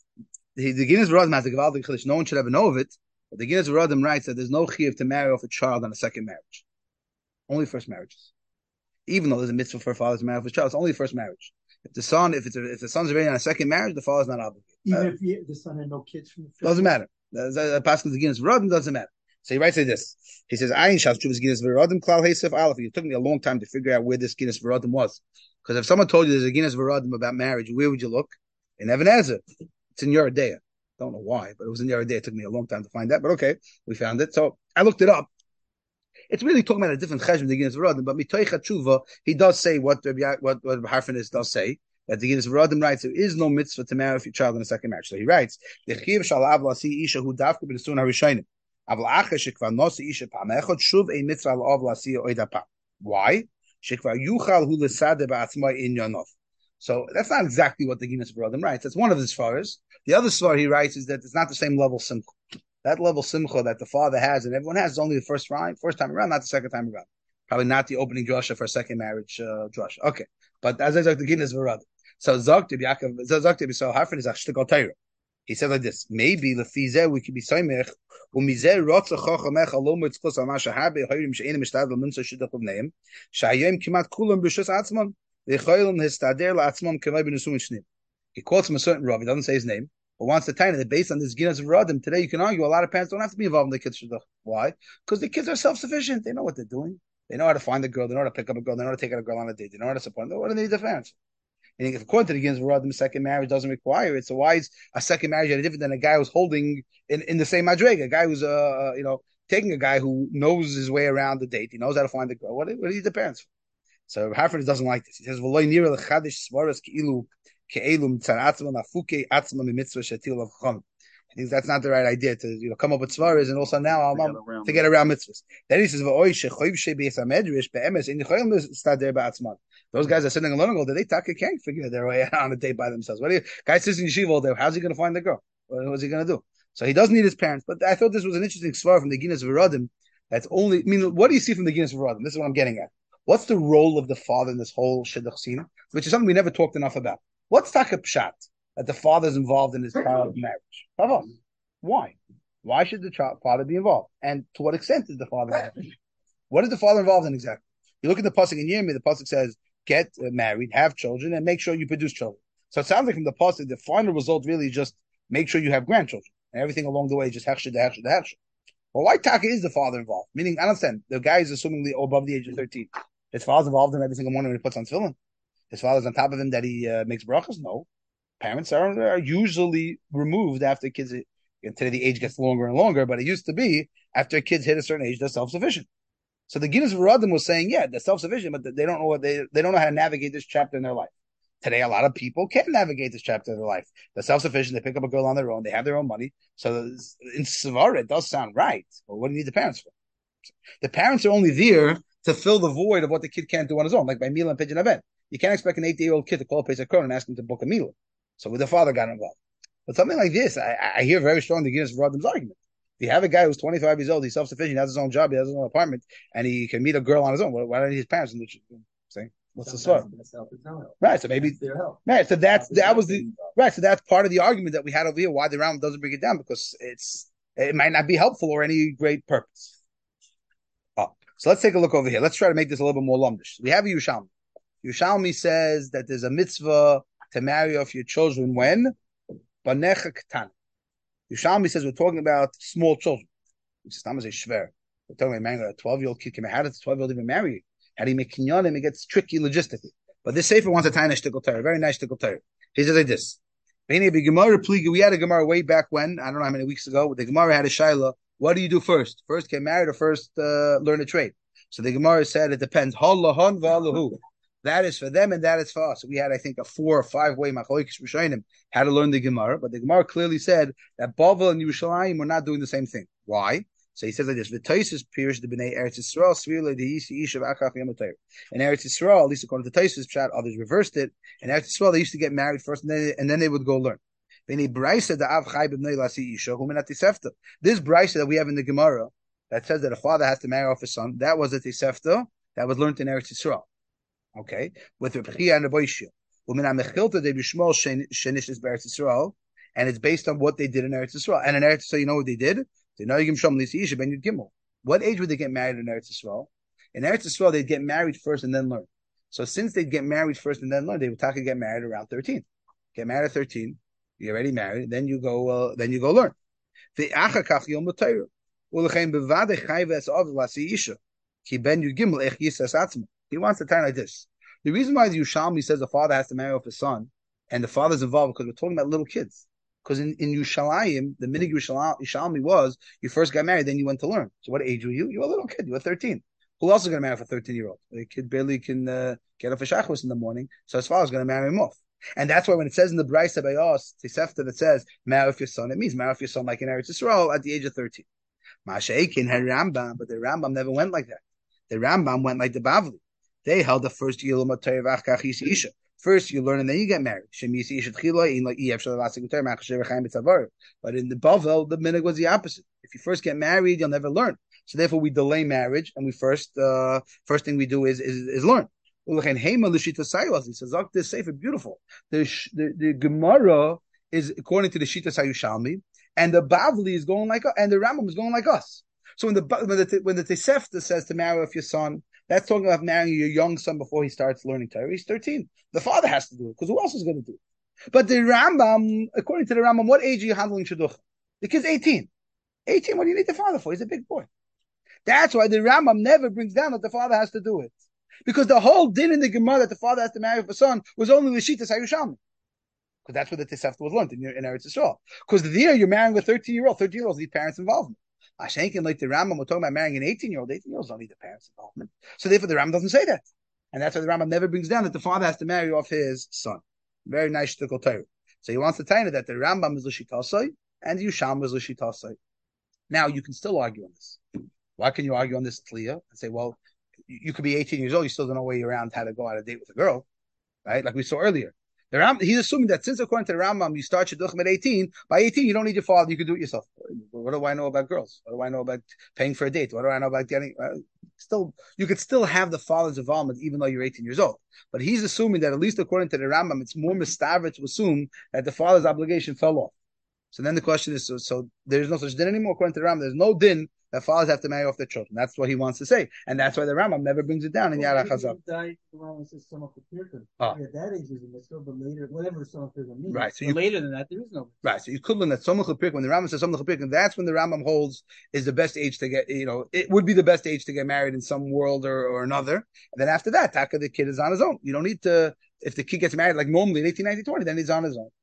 The, the Ginatz Veradim has a Gavaldige Chiddush. No one should ever know of it. But the Ginatz Veradim writes that there's no chiyuv to marry off a child on a second marriage. Only first marriages. Even though there's a mitzvah for a father to marry off his child, it's only first marriage. If the son, if it's a, if the son's already on a second marriage, the father's not obligated. Even uh, if he, the son had no kids from the first doesn't matter. The Pascal the Ginatz Veradim doesn't matter. So he writes like this. He says, "Ayin shas Chuvas Ginatz Veradim klal heisef aleph." It took me a long time to figure out where this Ginatz Veradim was, because if someone told you there's a Ginatz Veradim about marriage, where would you look? In Even Ezer. It's in Yeridea. Don't know why, but it was in Yeridea. It took me a long time to find that, but okay, we found it. So I looked it up. It's really talking about a different cheshbon the Ginatz Veradim, but mitoich tshuva he does say what what what Harfinis does say. That the Ginatz Veradim writes there is no mitzvah to marry your child in a second marriage. So he writes, the chiv shal av lasi isha hu dafku b'nesun harishayim. Avla acha shekvar nosi isha pam echad shuv a mitzvah al av lasi oida pam. Why? Shekvar yuchal hu lesade ba'atzmai in yonov. So that's not exactly what the Ginatz Veradim writes. That's one of his svaras. The other svar he writes is that it's not the same level simcha. That level simcha that the father has and everyone has is only the first time, first time around, not the second time around. Probably not the opening drasha for a second marriage uh, drasha. Okay, but as I said, the Ginatz Veradim. So Zogtib Yaakov, Zogtib Yisrael Harfin is Ashtikal Torah. He said like this: maybe the fizeh we could be soymech umizeh rotza chachamech alom etzkos amasha habe hayrim she'enim mishtad l'munsa shidach l'vneim shayim kimat kulam b'shus atzman v'chayim histader la'atzman k'may b'nusum shnim. He quotes from a certain Rav. He doesn't say his name, but wants to tell you that based on this Ginatz Veradim today, you can argue a lot of parents don't have to be involved in the kids' shidduch. Why? Because the kids are self-sufficient. They know what they're doing. They know how to find a girl. They know how to pick up a girl. They know how to take out a girl on a date. They know how to support them. What do they need the parents? And if according to the Ginatz Veradim, second marriage doesn't require it. So why is a second marriage any different than a guy who's holding in, in the same madrega? A guy who's uh you know taking a guy who knows his way around the date. He knows how to find the girl. What, what do you the parents for? So Harford doesn't like this. He says, "V'loy nira lechadish svaras keilu keelum tzaratzman afuke atzman mitzvah shetil avcham." I think that's not the right idea to you know come up with svaras and also now I'm to get around mitzvahs. Then he says, "V'oy shechoyv shebeis hamedrash beemes in yichayim stader ba'atzman." Those guys are sitting and learning all day. They taka can't figure their way on a date by themselves. What do you guy sits in yeshiva all day? How's he going to find the girl? What was he going to do? So he doesn't need his parents. But I thought this was an interesting svar from the Ginatz Veradim. That's only. I mean, what do you see from the Ginatz Veradim? This is what I'm getting at. What's the role of the father in this whole shidduch scene? Which is something we never talked enough about. What's taka pshat that the father's involved in his child's marriage? Why? Why should the child, father be involved? And to what extent is the father involved? What is the father involved in exactly? You look at the pasuk in Yirmiyah. The pasuk says, "Get married, have children, and make sure you produce children." So it sounds like from the pasuk, the final result really is just make sure you have grandchildren, and everything along the way just hechshed, hechshed, hechshed. Well, why taka is the father involved? Meaning, I understand the guy is assumingly above the age of thirteen. His father's involved in every single morning when he puts on tefillin. His father's on top of him that he uh, makes brachas. No, parents are, are usually removed after kids. Today the age gets longer and longer, but it used to be after kids hit a certain age, they're self-sufficient. So the Ginatz Veradim was saying, yeah, they're self-sufficient, but they don't know what they they don't know how to navigate this chapter in their life. Today, a lot of people can navigate this chapter of their life. They're self-sufficient. They pick up a girl on their own. They have their own money. So in Svara, it does sound right. But what do you need the parents for? The parents are only there to fill the void of what the kid can't do on his own, like by Mila and Pidyon Event. You can't expect an eight-year-old kid to call Pesach Kohen and ask him to book a Mila. So with the father got involved. But something like this, I, I hear very strong the Ginatz Veradim's argument. If you have a guy who's twenty-five years old, he's self-sufficient, he has his own job, he has his own apartment, and he can meet a girl on his own, why don't he need his parents? Saying, what's the story? Right, so maybe, right, so that's, that was the, right, so that's part of the argument that we had over here, why the Rambam doesn't bring it down, because it's, it might not be helpful or any great purpose. Oh, so let's take a look over here. Let's try to make this a little bit more lumdish. We have a Yerushalmi. Yerushalmi says that there's a mitzvah to marry off your children when? Banecha Katan. Yerushalmi says we're talking about small children. Which is not a shver. We're talking about a twelve-year-old kid. How does a twelve-year-old even marry? How do you make kinyanim? It gets tricky logistically. But this Sefer wants a tiny shtickle Torah, very nice shtickle Torah. He says like this. We had a Gemara way back when, I don't know how many weeks ago, the Gemara had a Shaila. What do you do first? First get married or first uh, learn a trade? So the Gemara said it depends. That is for them and that is for us. So we had, I think, a four or five way machlokes rishonim how to learn the Gemara, but the Gemara clearly said that Bavel and Yerushalayim were not doing the same thing. Why? So he says like this: V'Taisus pirish the bnei Eretz Yisrael svila the yisi ishav achach yamatayr. In Eretz Yisrael, at least according to Taisus Pshat, others reversed it. In Eretz Yisrael, they used to get married first, and then and then they would go learn. This brisa that we have in the Gemara that says that a father has to marry off his son, that was a tisefta that was learned in Eretz Yisrael. Okay, with Reb Chia and Reb Oishia. And it's based on what they did in Eretz Yisrael. And in Eretz Yisrael, you know what they did? They know Yigim Shom Lisi Isha Ben Yud Gimel. What age would they get married in Eretz Yisrael? In Eretz Yisrael, they'd get married first and then learn. So since they'd get married first and then learn, they would talk to get married around thirteen. Get married at thirteen. You're already married. Then you go. Uh, then you go learn. The achakach yom l'Torah. U'lechem bevadei chayves of lasi isha. Ki ben Yud Gimel ech yisas atzma. He wants to turn like this. The reason why the Yerushalmi says the father has to marry off his son, and the father's involved, because we're talking about little kids. Because in, in Yerushalayim, the minig Yerushalmi was, you first got married, then you went to learn. So what age were you? You were a little kid. You were thirteen. Who else is going to marry for a thirteen-year-old? The kid barely can uh, get off a shachos in the morning, so his father's going to marry him off. And that's why when it says in the Brisa by us, Tisefta, that says, marry off your son, it means marry off your son like in Eretz Yisrael at the age of thirteen. Masha'ekin had Rambam, but the Rambam never went like that. The Rambam went like the Bavli. They held the first Yilum Torah v'achkach yisi isha. First you learn and then you get married. But in the Bavel, the minhag was the opposite. If you first get married, you'll never learn. So therefore we delay marriage and we first uh, first thing we do is is, is learn. He says, "Look, this sefer beautiful. The, the the Gemara is according to the Shita Sayushalmi, and the Bavli is going like us, and the Rambam is going like us. So when the when the when the Tosefta says to marry off your son, that's talking about marrying your young son before he starts learning Torah. He's thirteen. The father has to do it because who else is going to do it? But the Rambam, according to the Rambam, what age are you handling shidduch? The kid's eighteen. eighteen. What do you need the father for? He's a big boy. That's why the Rambam never brings down that the father has to do it. Because the whole din in the Gemara that the father has to marry for son was only L'shita Sayushalmi. Because that's where the Tosefta was learned in, in Eretz Yisrael. Because there you're marrying a thirteen-year-old. thirteen-year-olds need parents' involvement. Ashenkin, like the Rambam, we're talking about marrying an eighteen-year-old. eighteen-year-olds don't need the parents' involvement. So therefore the Rambam doesn't say that. And that's why the Rambam never brings down that the father has to marry off his son. Very nice shtickle Torah. So he wants to tell you that the Rambam is L'shitasai and the Yerushalmi is L'shitasai. Now you can still argue on this. Why can you argue on this Tliya and say, well, you could be eighteen years old, you still don't know way around how to go on a date with a girl, right? Like we saw earlier. The Ram, he's assuming that since according to the Rambam, you start shidduchim at eighteen, by eighteen you don't need your father, you can do it yourself. What do I know about girls? What do I know about paying for a date? What do I know about getting, uh, still, you could still have the father's involvement even though you're eighteen years old. But he's assuming that at least according to the Rambam, it's more mistaver to assume that the father's obligation fell off. So then the question is, so, so there's no such din anymore according to the Rambam. There's no din that fathers have to marry off their children. That's what he wants to say. And that's why the Rambam never brings it down in Yad HaChazal. Oh. Yeah, that age is a mitzvah, but later, whatever Samach Pirkei means. Right. So you, later than that, there is no mitzvah. Right. So you could learn that Samach Pirkei, when the Rambam says Samach Pirkei, that's when the Rambam holds is the best age to get, you know, it would be the best age to get married in some world or, or another. And then after that, Taka, the kid is on his own. You don't need to, if the kid gets married like normally in eighteen, nineteen, twenty, then he's on his own.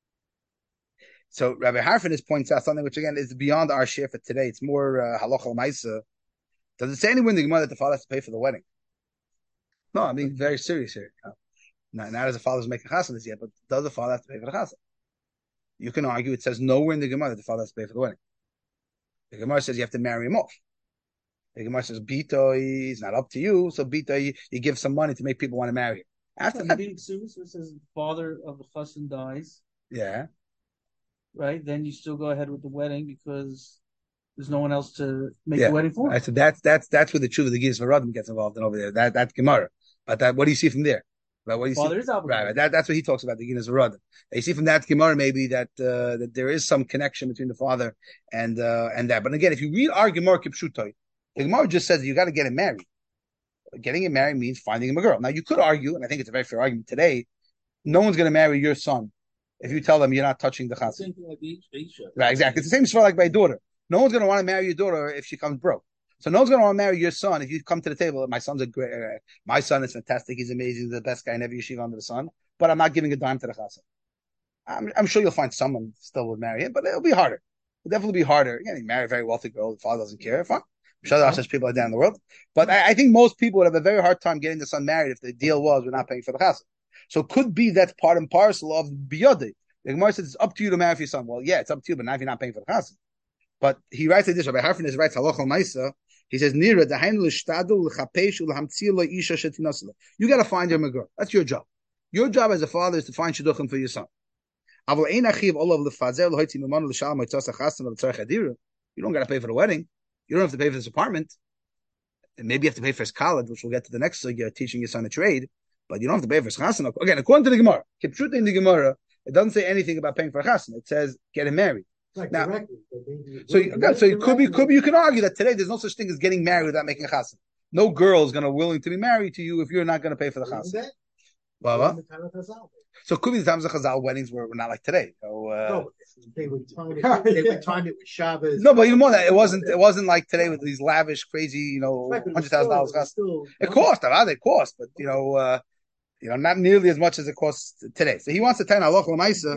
So Rabbi Harfin points out something which again is beyond our share for today. It's more uh, halacha l'maisa. Does it say anywhere in the Gemara that the father has to pay for the wedding? No, I'm being very serious here. No. Not, not as the father's making chasanas yet, but does the father have to pay for the chassan? You can argue it says nowhere in the Gemara that the father has to pay for the wedding. The Gemara says you have to marry him off. The Gemara says Bito is not up to you, so Bito you, you give some money to make people want to marry him. After that, it says father of the chassan dies. Yeah. Right, then you still go ahead with the wedding because there's no one else to make yeah. the wedding for. Right, so that's that's that's where the truth of the Gidus Varadim gets involved in over there. That that Gemara. But that what do you see from there? Right, what do you Father see? Is obligated. Right, right. That, that's what he talks about the Gidus Varadim. You see from that Gemara maybe that uh, that there is some connection between the father and uh, and that. But again, if you read our Gemara Kipshutai, the Gemara just says that you got to get him married. Getting him married means finding him a girl. Now you could argue, and I think it's a very fair argument today. No one's going to marry your son if you tell them you're not touching the chassan. Same thing like the Isha. Right, exactly. It's the same as for like my daughter. No one's going to want to marry your daughter if she comes broke. So no one's going to want to marry your son if you come to the table. My son's a great, uh, my son is fantastic. He's amazing. He's the best guy in every yeshiva under the sun. But I'm not giving a dime to the chassan. I'm, I'm sure you'll find someone still would marry him, but it'll be harder. It'll definitely be harder. Again, he married a very wealthy girl. The father doesn't care. Fine. I'm sure there are such people out there in the world. But I, I think most people would have a very hard time getting the son married if the deal was we're not paying for the chassan. So it could be that's part and parcel of biyodei. The Gemara says it's up to you to marry for your son. Well, yeah, it's up to you, but not if you're not paying for the chassan. But he writes like this. Rabbi Harfin writes halacha ma'isa. He says, "Nira dahainu l'shtadu l'chapesh u'l'hamtzil lo'isha shetinasla." You got to find your girl. That's your job. Your job as a father is to find shidduchim for your son. You don't got to pay for the wedding. You don't have to pay for this apartment. And maybe you have to pay for his college, which we'll get to the next sugya, teaching your son a trade. But you don't have to pay for his chasana. Again, according to the Gemara, Kipshuta in the Gemara, it doesn't say anything about paying for a chasana. It says get him married. Like now, directly, so you, again, so it could be, could be, you can argue that today there's no such thing as getting married without making a chasana. No girl is going to willing to be married to you if you're not going to pay for the chasana. Well, so it could be the times of Chazal weddings were, were not like today. So, uh, no, they would time it. They would time it with Shabbos. No, but even more than that, it wasn't. It wasn't like today with these lavish, crazy, you know, right, hundred thousand dollars. It cost. It cost, but you know, uh, you know, not nearly as much as it costs today. So he wants to tell Allah Lamaisa.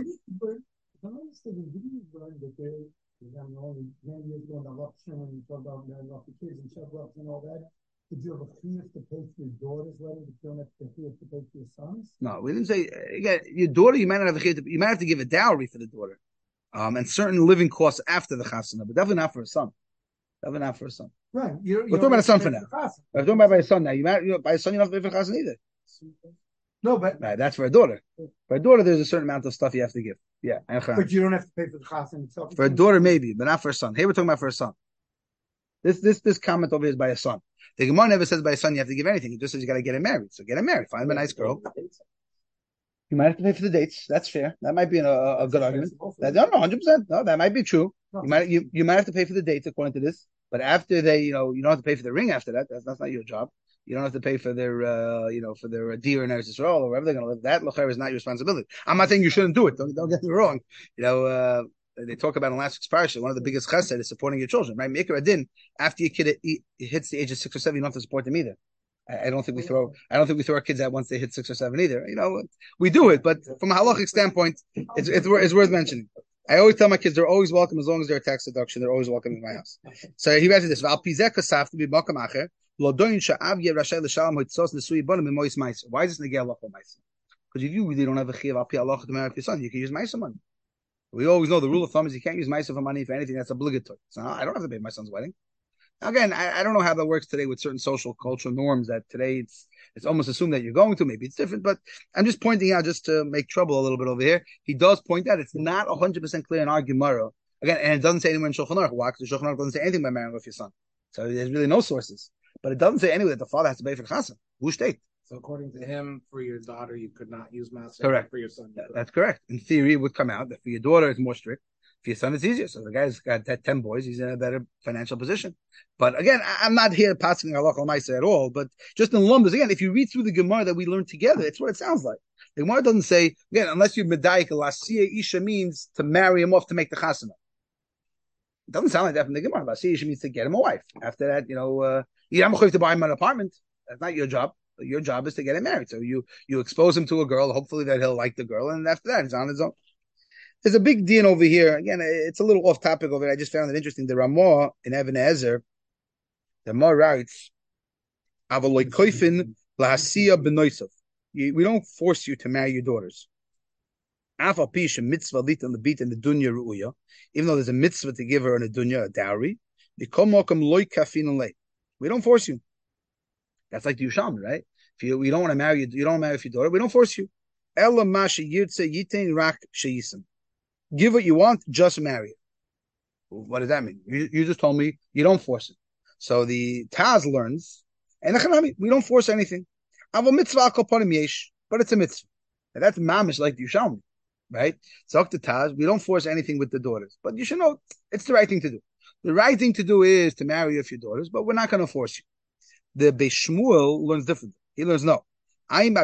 Did you have a fee to pay for your daughter's wedding, but you don't have to pay to pay for your son's? No, we didn't say. Again, your daughter, you might not have a you might have to give a dowry for the daughter, um, and certain living costs after the chasana, but definitely not for a son. Definitely not for a son. Right. You're, We're talking about a son for now. We're talking about by a son now. You might, you know, by a son, you don't have to pay for chasana either. No, but right, that's for a daughter. For a daughter, there's a certain amount of stuff you have to give. Yeah, but you don't have to pay for the chasana itself. For a daughter, maybe, but not for a son. Here we're talking about for a son. This this this comment over here is by a son. The Gemara never says by a son you have to give anything. It just says you got to get him married. So get him married. Find him a nice girl. You might have to pay for the dates. That's fair. That might be a, a, a good argument. That, no, no, hundred percent. No, that might be true. You might you, you might have to pay for the dates according to this. But after they, you know, you don't have to pay for the ring after that. That's that's not your job. You don't have to pay for their, uh, you know, for their deer in Eretz Yisrael or wherever they're going to live. That locher is not your responsibility. I'm not saying you shouldn't do it. Don't don't get me wrong. You know. Uh, They talk about in last week's parasha, one of the biggest chesed is supporting your children, right? Make a din after your kid hits the age of six or seven, you don't have to support them either. I, I don't think we throw, I don't think we throw our kids out once they hit six or seven either. You know, we do it, but from a halachic standpoint, it's, it's, it's worth mentioning. I always tell my kids they're always welcome as long as they're a tax deduction. They're always welcome in my house. So he writes this: Why is this negei halacha ma'aser? Because if you really don't have a chiyav al pi halacha to marry your son, you can use ma'aser money. We always know the rule of thumb is you can't use ma'aser for money for anything that's obligatory. So I don't have to pay my son's wedding. Again, I, I don't know how that works today with certain social cultural norms that today it's it's almost assumed that you're going to. Maybe it's different, but I'm just pointing out just to make trouble a little bit over here. He does point out it's not one hundred percent clear in our Gemara. Again, and it doesn't say anywhere in Shulchan Aruch. Why? Because the Shulchan Aruch doesn't say anything about marrying off your son. So there's really no sources. But it doesn't say anywhere that the father has to pay for the chassan. Who state? So according to him, for your daughter, you could not use master. Correct. For your son, that, that's correct. In theory, it would come out that for your daughter, it's more strict. For your son, it's easier. So the guy's got that ten boys. He's in a better financial position. But again, I, I'm not here passing halacha l'maaseh at all. But just in lumbers, again, if you read through the Gemara that we learned together, it's what it sounds like. The Gemara doesn't say, again, unless you're medayik, lasiya isha means to marry him off to make the chasana. It doesn't sound like that from the Gemara. Lasiya isha means to get him a wife. After that, you know, uh, you're not to buy him an apartment. That's not your job. Your job is to get him married. So you you expose him to a girl, hopefully that he'll like the girl, and after that, he's on his own. There's a big din over here. Again, it's a little off topic over it. I just found it interesting. The Ramah in Even HaEzer, the Ramah writes, "Avaloy koifin lahasiya benoisav." We don't force you to marry your daughters. Afal pisha mitzvah lit on the beat in the dunya ruuya, even though there's a mitzvah to give her in a dunya a dowry. We don't force you. That's like the Yusham, right? If you, you don't want to marry, you don't marry your daughter, we don't force you. Ella masha yirtze yitain rak sheyisim. Give what you want, just marry it. What does that mean? You, you just told me you don't force it. So the Taz learns, and we don't force anything. But it's a mitzvah. And that's mamish like the Yusham, right? So the Taz, we don't force anything with the daughters. But you should know, it's the right thing to do. The right thing to do is to marry a few daughters, but we're not going to force you. The Beis Shmuel learns differently. He learns no. There's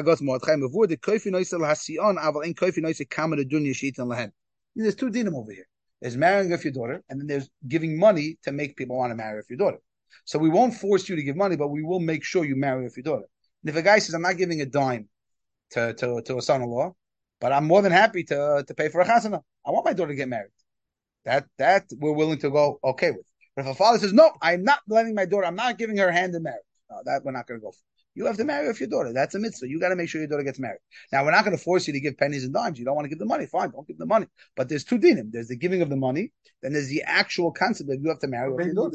two dinim over here. There's marrying off your daughter, and then there's giving money to make people want to marry off your daughter. So we won't force you to give money, but we will make sure you marry off your daughter. And if a guy says, I'm not giving a dime to, to, to a son-in-law, but I'm more than happy to, to pay for a chasana. I want my daughter to get married. That that we're willing to go okay with. But if a father says, no, I'm not letting my daughter, I'm not giving her hand in marriage, no, that we're not going to go for. You have to marry off your daughter. That's a mitzvah. You got to make sure your daughter gets married. Now, we're not going to force you to give pennies and dimes. You don't want to give the money. Fine, don't give the money. But there's two dinim. There's the giving of the money. Then there's the actual concept that you have to marry off your daughter.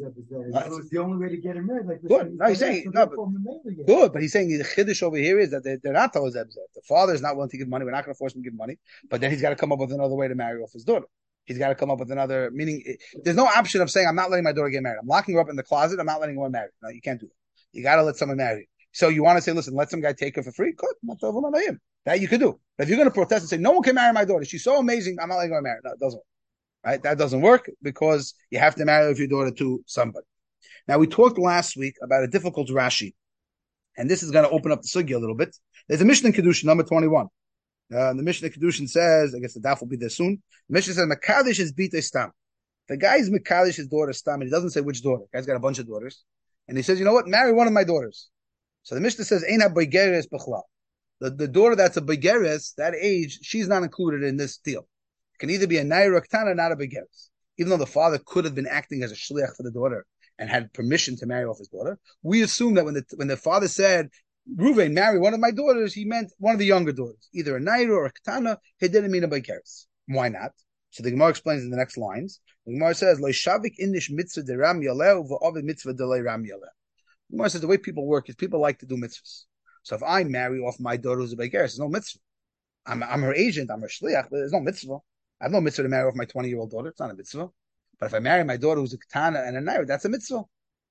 That was the only way to get him married. Like good. No, he's saying no, but, good, but he's saying the chiddush over here is that they, they're not told zeb zeb. The father is not willing to give money. We're not going to force him to give money. But then he's got to come up with another way to marry off his daughter. He's got to come up with another meaning. There's no option of saying I'm not letting my daughter get married. I'm locking her up in the closet. I'm not letting her marry. No, you can't do that. You got to let someone marry. So you want to say, listen, let some guy take her for free? Good. That you could do. But if you're going to protest and say, no one can marry my daughter, she's so amazing, I'm not letting her marry. No, it doesn't work. Right? That doesn't work because you have to marry your daughter to somebody. Now, we talked last week about a difficult Rashi. And this is going to open up the sugya a little bit. There's a Mishnah in Kedushin, number twenty-one. Uh, the Mishnah in Kedushin says, I guess the daf will be there soon. The Mishnah says, Mekadesh is bite stam. The guy's Mekadesh his daughter stam, and he doesn't say which daughter. The guy's got a bunch of daughters. And he says, you know what? Marry one of my daughters. So the Mishnah says, Ein ha-beigeres b'chlal. The the daughter that's a beigeres, that age, she's not included in this deal. It can either be a naira ktana, not a beigeres. Even though the father could have been acting as a shliach for the daughter and had permission to marry off his daughter, we assume that when the when the father said, Ruvain, marry one of my daughters, he meant one of the younger daughters, either a naira or a ktana. He didn't mean a beigeres. Why not? So the Gemara explains in the next lines. The Gemara says, Lo shavik indish mitzvah de ram yaleh v'ovid mitzvah de le ram yaleh. The Gemara says the way people work is people like to do mitzvahs. So if I marry off my daughter who's a beigeres, there's no mitzvah. I'm, I'm her agent, I'm her shliach, but there's no mitzvah. I have no mitzvah to marry off my twenty-year-old daughter. It's not a mitzvah. But if I marry my daughter who's a katana and a naira, that's a mitzvah.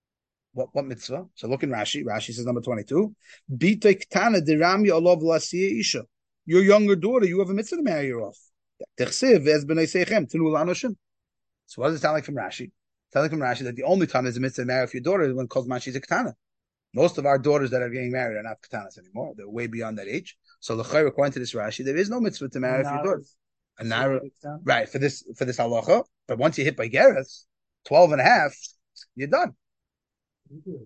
What what mitzvah? So look in Rashi. Rashi says number twenty-two. Bita katana dirami olav lasiya isha. Your younger daughter, you have a mitzvah to marry her off. So what does it sound like from Rashi? It sounds like from Rashi that the only time there's a mitzvah to marry off your daughter is when Kozman she's a katana. Most of our daughters that are getting married are not katanas anymore. They're way beyond that age. So l'chayr, according to this Rashi, there is no mitzvah to marry off your daughter. A naira, right, for this for this halacha. But once you hit by Geras, twelve and a half, you're done. You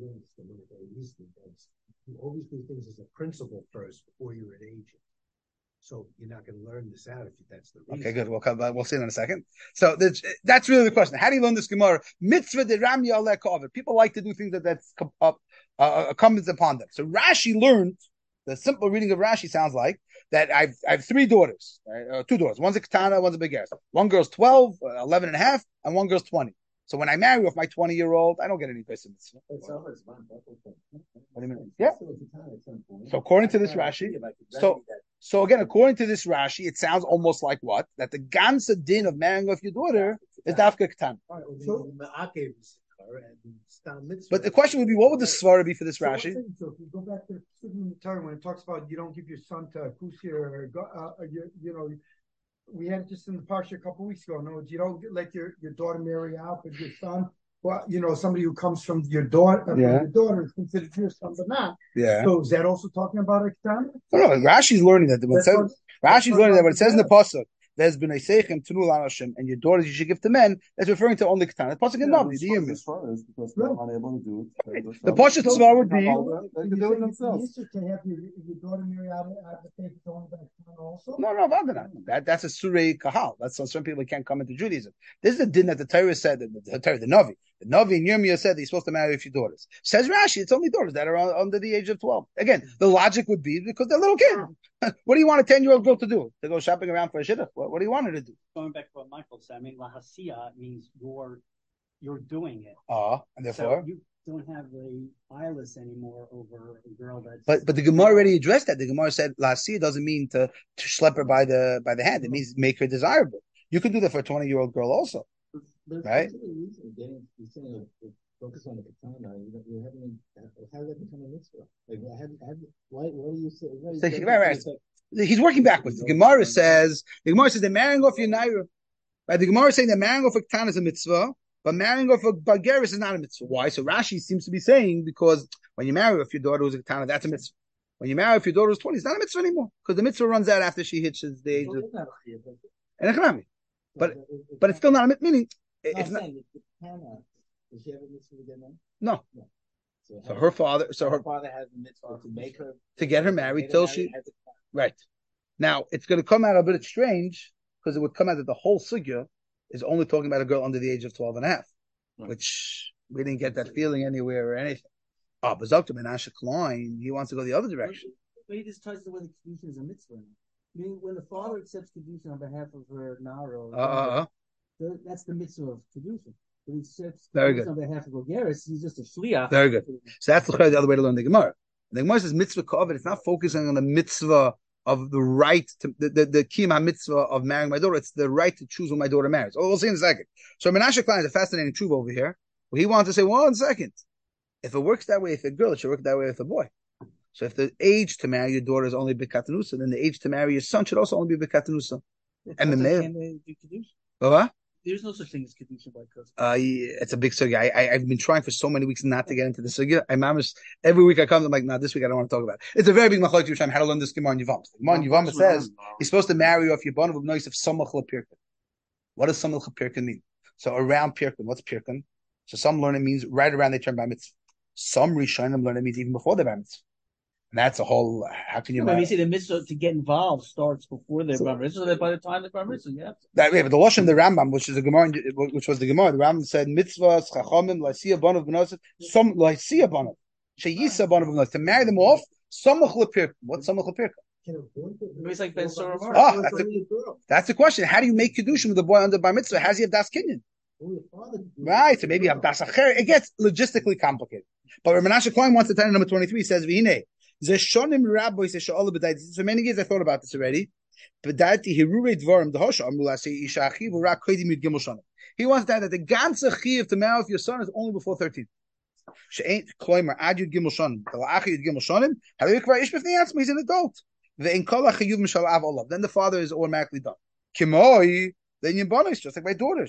always do things as a principle first before you're an agent. So you're not going to learn this out if that's the reason. Okay, good. We'll come back. We'll see in a second. So that's, that's really the question. How do you learn this Gemara? Mitzvah de ram yaleh kavod. People like to do things that that's up, uh, comes upon them. So Rashi learned, the simple reading of Rashi sounds like, that I've I have three daughters, right? uh, two daughters. One's a katana, one's a beigeres. One girl's twelve, uh, eleven and a half, and one girl's twenty. So when I marry off my twenty-year-old, I don't get any person. What do you mean? Yeah. So according to this Rashi, so so again, according to this Rashi, it sounds almost like what? That the ganze din of marrying off your daughter is dafka katana. But the question would be, what would the svara be for this Rashi? So if you go back to the Torah when it talks about you don't give your son to a kusir or uh, you, you know, we had it just in the parsha a couple of weeks ago. No, you don't let your, your daughter marry out with your son. Well, you know, somebody who comes from your daughter, uh, yeah. from your daughter is considered your son, but not. Yeah. So is that also talking about a ketana? No, no. Rashi's learning that. When it says, Rashi's learning that when it says in the pasuk, there's been a seichem tenu l'anashim, and your daughters you should give to men. That's referring to only ketana. The pasuk is not the yim. Because they're unable to do it. The pasuk tzvar would be. They can do it themselves. To have your, your daughter marry out of the faith only by ketana also. No, no, that that's a surei kahal. That's so some people can't come into Judaism. This is the din that the Torah said that the Torah, the Navi, the Navi and Yirmiyah said that you're supposed to marry a few daughters. Says Rashi, it's only daughters that are under the age of twelve. Again, the logic would be because they're little kids. What do you want a ten-year-old girl to do? To go shopping around for a shidduch? What, what do you want her to do? Going back to what Michael said, I mean, lahasiya means you're you're doing it. Ah, uh, and therefore so you don't have the eyeless anymore over a girl that's. But but the Gemara already addressed that. The Gemara said lahasiya doesn't mean to, to schlep her by the by the hand. It means make her desirable. You could do that for a twenty-year-old girl also, There's right? Again, you're saying uh, focus on the katana. You, you haven't. How does that become a mitzvah? Like, have, have, why? What do you say? What so, you, right, right. He's working backwards. The Gemara says the Gemara says that marrying off your naira. Right? The Gemara is saying that marrying off a katana is a mitzvah, but marrying off a beigeres is not a mitzvah. Why? So Rashi seems to be saying because when you marry off your daughter who's a katana, that's a mitzvah. When you marry off your daughter who's twenty, it's not a mitzvah anymore because the mitzvah runs out after she hits the age of. And but but it's still not a mitzvah. Meaning it's not. Does she have a mitzvah to get married? No. No. So, so her father, so her, her father has a mitzvah to make her to get her married till she, right. Now, it's going to come out a bit strange because it would come out that the whole sugya is only talking about a girl under the age of twelve and a half, right. Which we didn't get that feeling anywhere or anything. Oh, but Doctor Menashe Klein, he wants to go the other direction. Maybe this ties to whether kedushin is a mitzvah. I mean, when the father accepts kedushin on behalf of her naro, uh, uh, that's the mitzvah of kedushin. When he accepts Very good. on behalf of Gogeris, he's just a shliach. Very good. So that's the other way to learn the Gemara. The Gemara says mitzvah kavod. It's not focusing on the mitzvah of the right to the the, the kiyum mitzvah of marrying my daughter. It's the right to choose who my daughter marries. Oh, we'll see in a second. So Menashe Klein is a fascinating truth over here. Well, he wants to say, well, one second. If it works that way with a girl, it should work that way with a boy. So if the age to marry your daughter is only b'katanusa, then the age to marry your son should also only be b'katanusa. And the male. What? There's no such thing as kedusha by cousin. Uh, yeah, it's a big sugya. I, I I've been trying for so many weeks not to get into the sugya. I'm almost every week I come. I'm like, no, nah, this week I don't want to talk about it. It's a very big machlokes Yerushalayim how to learn this Gemara in Yevamos. Gemara in Yevamos says he's supposed to marry off your banav of nois of samach lepirkan. What does samach lepirkan mean? So around pirkan, what's pirkan? So some learn it means right around they turn bar mitzvah. Some Rishonim learn it means even before the bar mitzvah. And that's a whole. How can you? No, you see, the mitzvah to get involved starts before the bar mitzvah. So that by the time the bar mitzvah, yeah. That yeah, but the lashon the Rambam, which is the Gemara, which was the Gemara, the Rambam said mitzvahs chachamim la'asiya banav b'nosef some la'asiya banav sheyisa banav b'nosef to marry them off samach lepirka. What's samach lepirka? It's like Ben Sora. Oh, that's a, that's the question. How do you make kedushin with the boy under bar mitzvah? Has he have das kinyan? Right, so maybe you have das acher. It gets logistically complicated. But Menashe Klein wants to tell you number twenty-three. He says v'hinei. So many years I thought about this already. He wants to tell that the ganze chiv to marry your son is only before thirteen. He's an adult. Then the father is automatically done. Then your bonus, just like my daughter.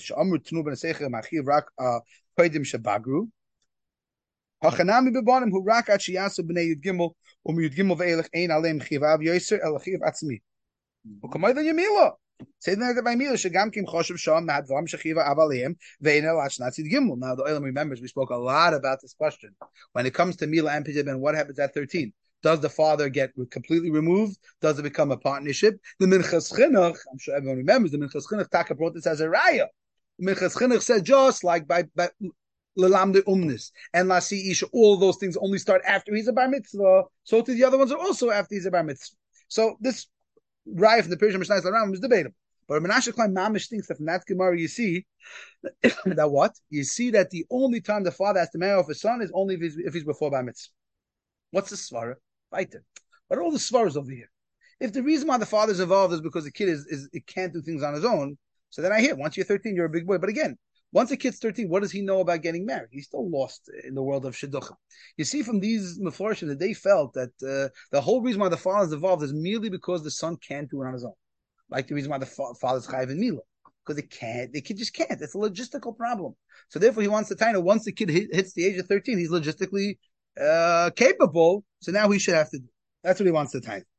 Hachanami bebanim who rak at shiyasu b'nei yud gimel um yud gimel ve'elech ein alem chivav yoser el chiv atzmi. Ukamay the yemila. Say that by mila shagam kim choshev sham ma'advam shechiva avaleim ve'en el ashnatzi gimel. Now the oilam remembers we spoke a lot about this question when it comes to mila and pidib and what happens at thirteen. Does the father get completely removed? Does it become a partnership? The minchas chinuch, I'm sure everyone remembers, the minchas chinuch taka brought this as a raya. The minchas chinuch said just like by by Lalamde umnis and lasi isha, all those things only start after he's a bar mitzvah. So to the other ones are also after he's a bar mitzvah. So this raya from the Persian Mishnah Ram is debatable. But Menashe Klein Mamish thinks that from that Gemara you see that what you see that the only time the father has to marry off his son is only if he's, if he's before bar mitzvah. What's the svara? Fighter. What are all the svaras over here? If the reason why the father's involved is because the kid is, is it can't do things on his own, so then I hear once you're thirteen you're a big boy. But again. Once a kid's thirteen, what does he know about getting married? He's still lost in the world of shidduchim. You see from these meforshim that they felt that uh, the whole reason why the father is involved is merely because the son can't do it on his own. Like the reason why the fa- father's chayiv in mila. Because they can't, the kid just can't. It's a logistical problem. So therefore he wants to tell you, once the kid hit, hits the age of thirteen, he's logistically uh, capable. So now he should have to do. That's what he wants to tell you.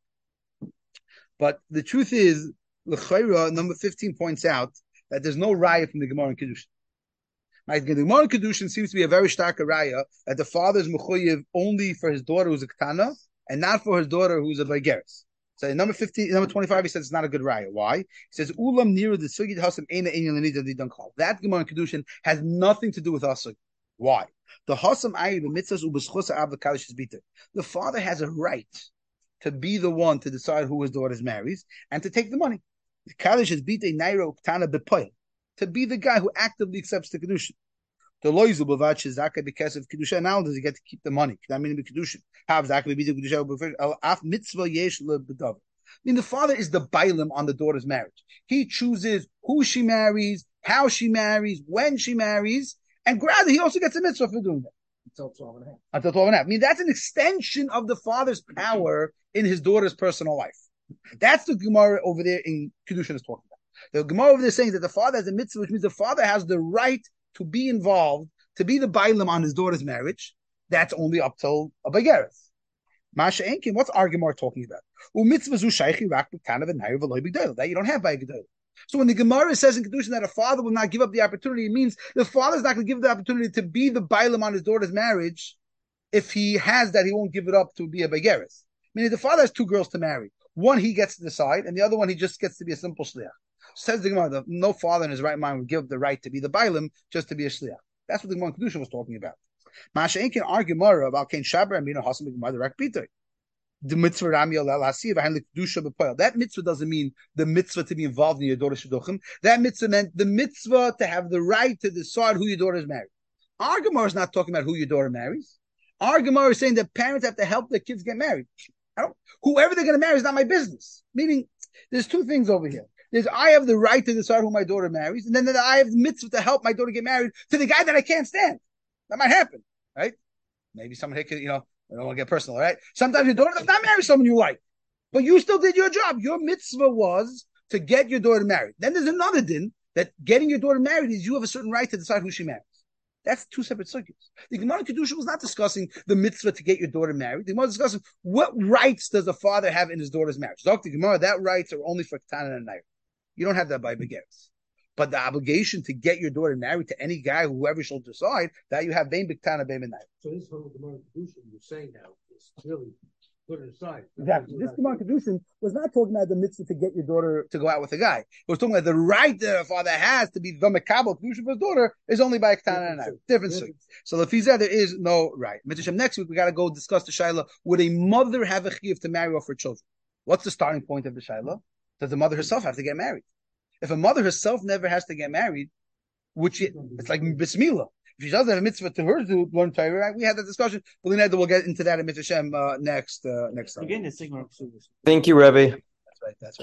But the truth is, L'chayra, number fifteen points out that there's no raya from the Gemara in Kedushin. Right, the Gemara Kedushin seems to be a very stark raya that the father is mechuyev only for his daughter who's a ketana and not for his daughter who's a baigeres. So in number fifteen, number twenty-five, he says it's not a good raya. Why? He says ulam near the sugid hasam ena inyan lenida didan kol. That Gemara Kedushin has nothing to do with us. Why? The hasam ayi the mitzvahs ubeschusa av kaddish is biter. The father has a right to be the one to decide who his daughter marries and to take the money. The kaddish is biter nairo ketana bepoil. To be the guy who actively accepts the kedushin. The loizu b'vad shezaka because of kedusha. Now does he get to keep the money? That means the kedushin. Have zaka be the kedusha. Af mitzvah yesh lebadav. I mean, the father is the bailim on the daughter's marriage. He chooses who she marries, how she marries, when she marries, and rather he also gets a mitzvah for doing that. Until twelve and a half. Until twelve and a half. I mean, that's an extension of the father's power in his daughter's personal life. That's the Gemara over there in Kedushin is talking about. The Gemara over there is saying that the father has a mitzvah, which means the father has the right to be involved, to be the bailim on his daughter's marriage. That's only up till a bageres. Masha Enkin, what's our Gemara talking about? That you don't have by Gedol. So when the Gemara says in Kedushin that a father will not give up the opportunity, it means the father's not going to give the opportunity to be the bailam on his daughter's marriage. If he has that, he won't give it up to be a begeris. Meaning the father has two girls to marry. One he gets to decide, and the other one he just gets to be a simple shliach. Says the Gemara, no father in his right mind would give up the right to be the bailam just to be a shliach. That's what the Gemara Kedusha was talking about. Masha ain't can argue Gemara about Kain Shabar and Bino Hasam Gemara the Rak Peter. The mitzvah Rami al Hasiv behind the Kedusha b'poil. That mitzvah doesn't mean the mitzvah to be involved in your daughter's shidduchim. That mitzvah meant the mitzvah to have the right to decide who your daughter is married. Our Gemara is not talking about who your daughter marries. Our Gemara is saying that parents have to help their kids get married. I don't, whoever they're going to marry is not my business. Meaning, there's two things over here. There's I have the right to decide who my daughter marries, and then I have the mitzvah to help my daughter get married to the guy that I can't stand. That might happen, right? Maybe someone could, you know, I don't want to get personal, right? Sometimes your daughter does not marry someone you like, but you still did your job. Your mitzvah was to get your daughter married. Then there's another din that getting your daughter married is you have a certain right to decide who she marries. That's two separate circuits. The Gemara Kedusha was not discussing the mitzvah to get your daughter married. The Gemara was discussing what rights does a father have in his daughter's marriage. Doctor Gemara, that rights are only for Ketana and Nair. You don't have that by Begeres. But the obligation to get your daughter married to any guy, whoever shall decide, that you have Bein B'Ktana, Bein B'Nair. So this whole Gemara Kedusha you're saying now is really put it aside. Exactly. This Gemara Kedushin was not talking about the mitzvah to get your daughter to go out with a guy. It was talking about the right that a father has to be the Mekabel Kedushin for his daughter is only by Ketana and Nair. Different thing. So the Fizah, there is no right. Next week we got to go discuss the Shaila. Would a mother have a chiyuv to marry off her children? What's the starting point of the Shaila? Does the mother herself have to get married? If a mother herself never has to get married, which it, it's like Bismillah. If she doesn't have a mitzvah to her to learn Torah, right? We had that discussion. But we'll get into that in Mitzvah Shem uh, next uh, next time. Again, it's Sigmar. Thank you, Rebbe. That's right. That's right.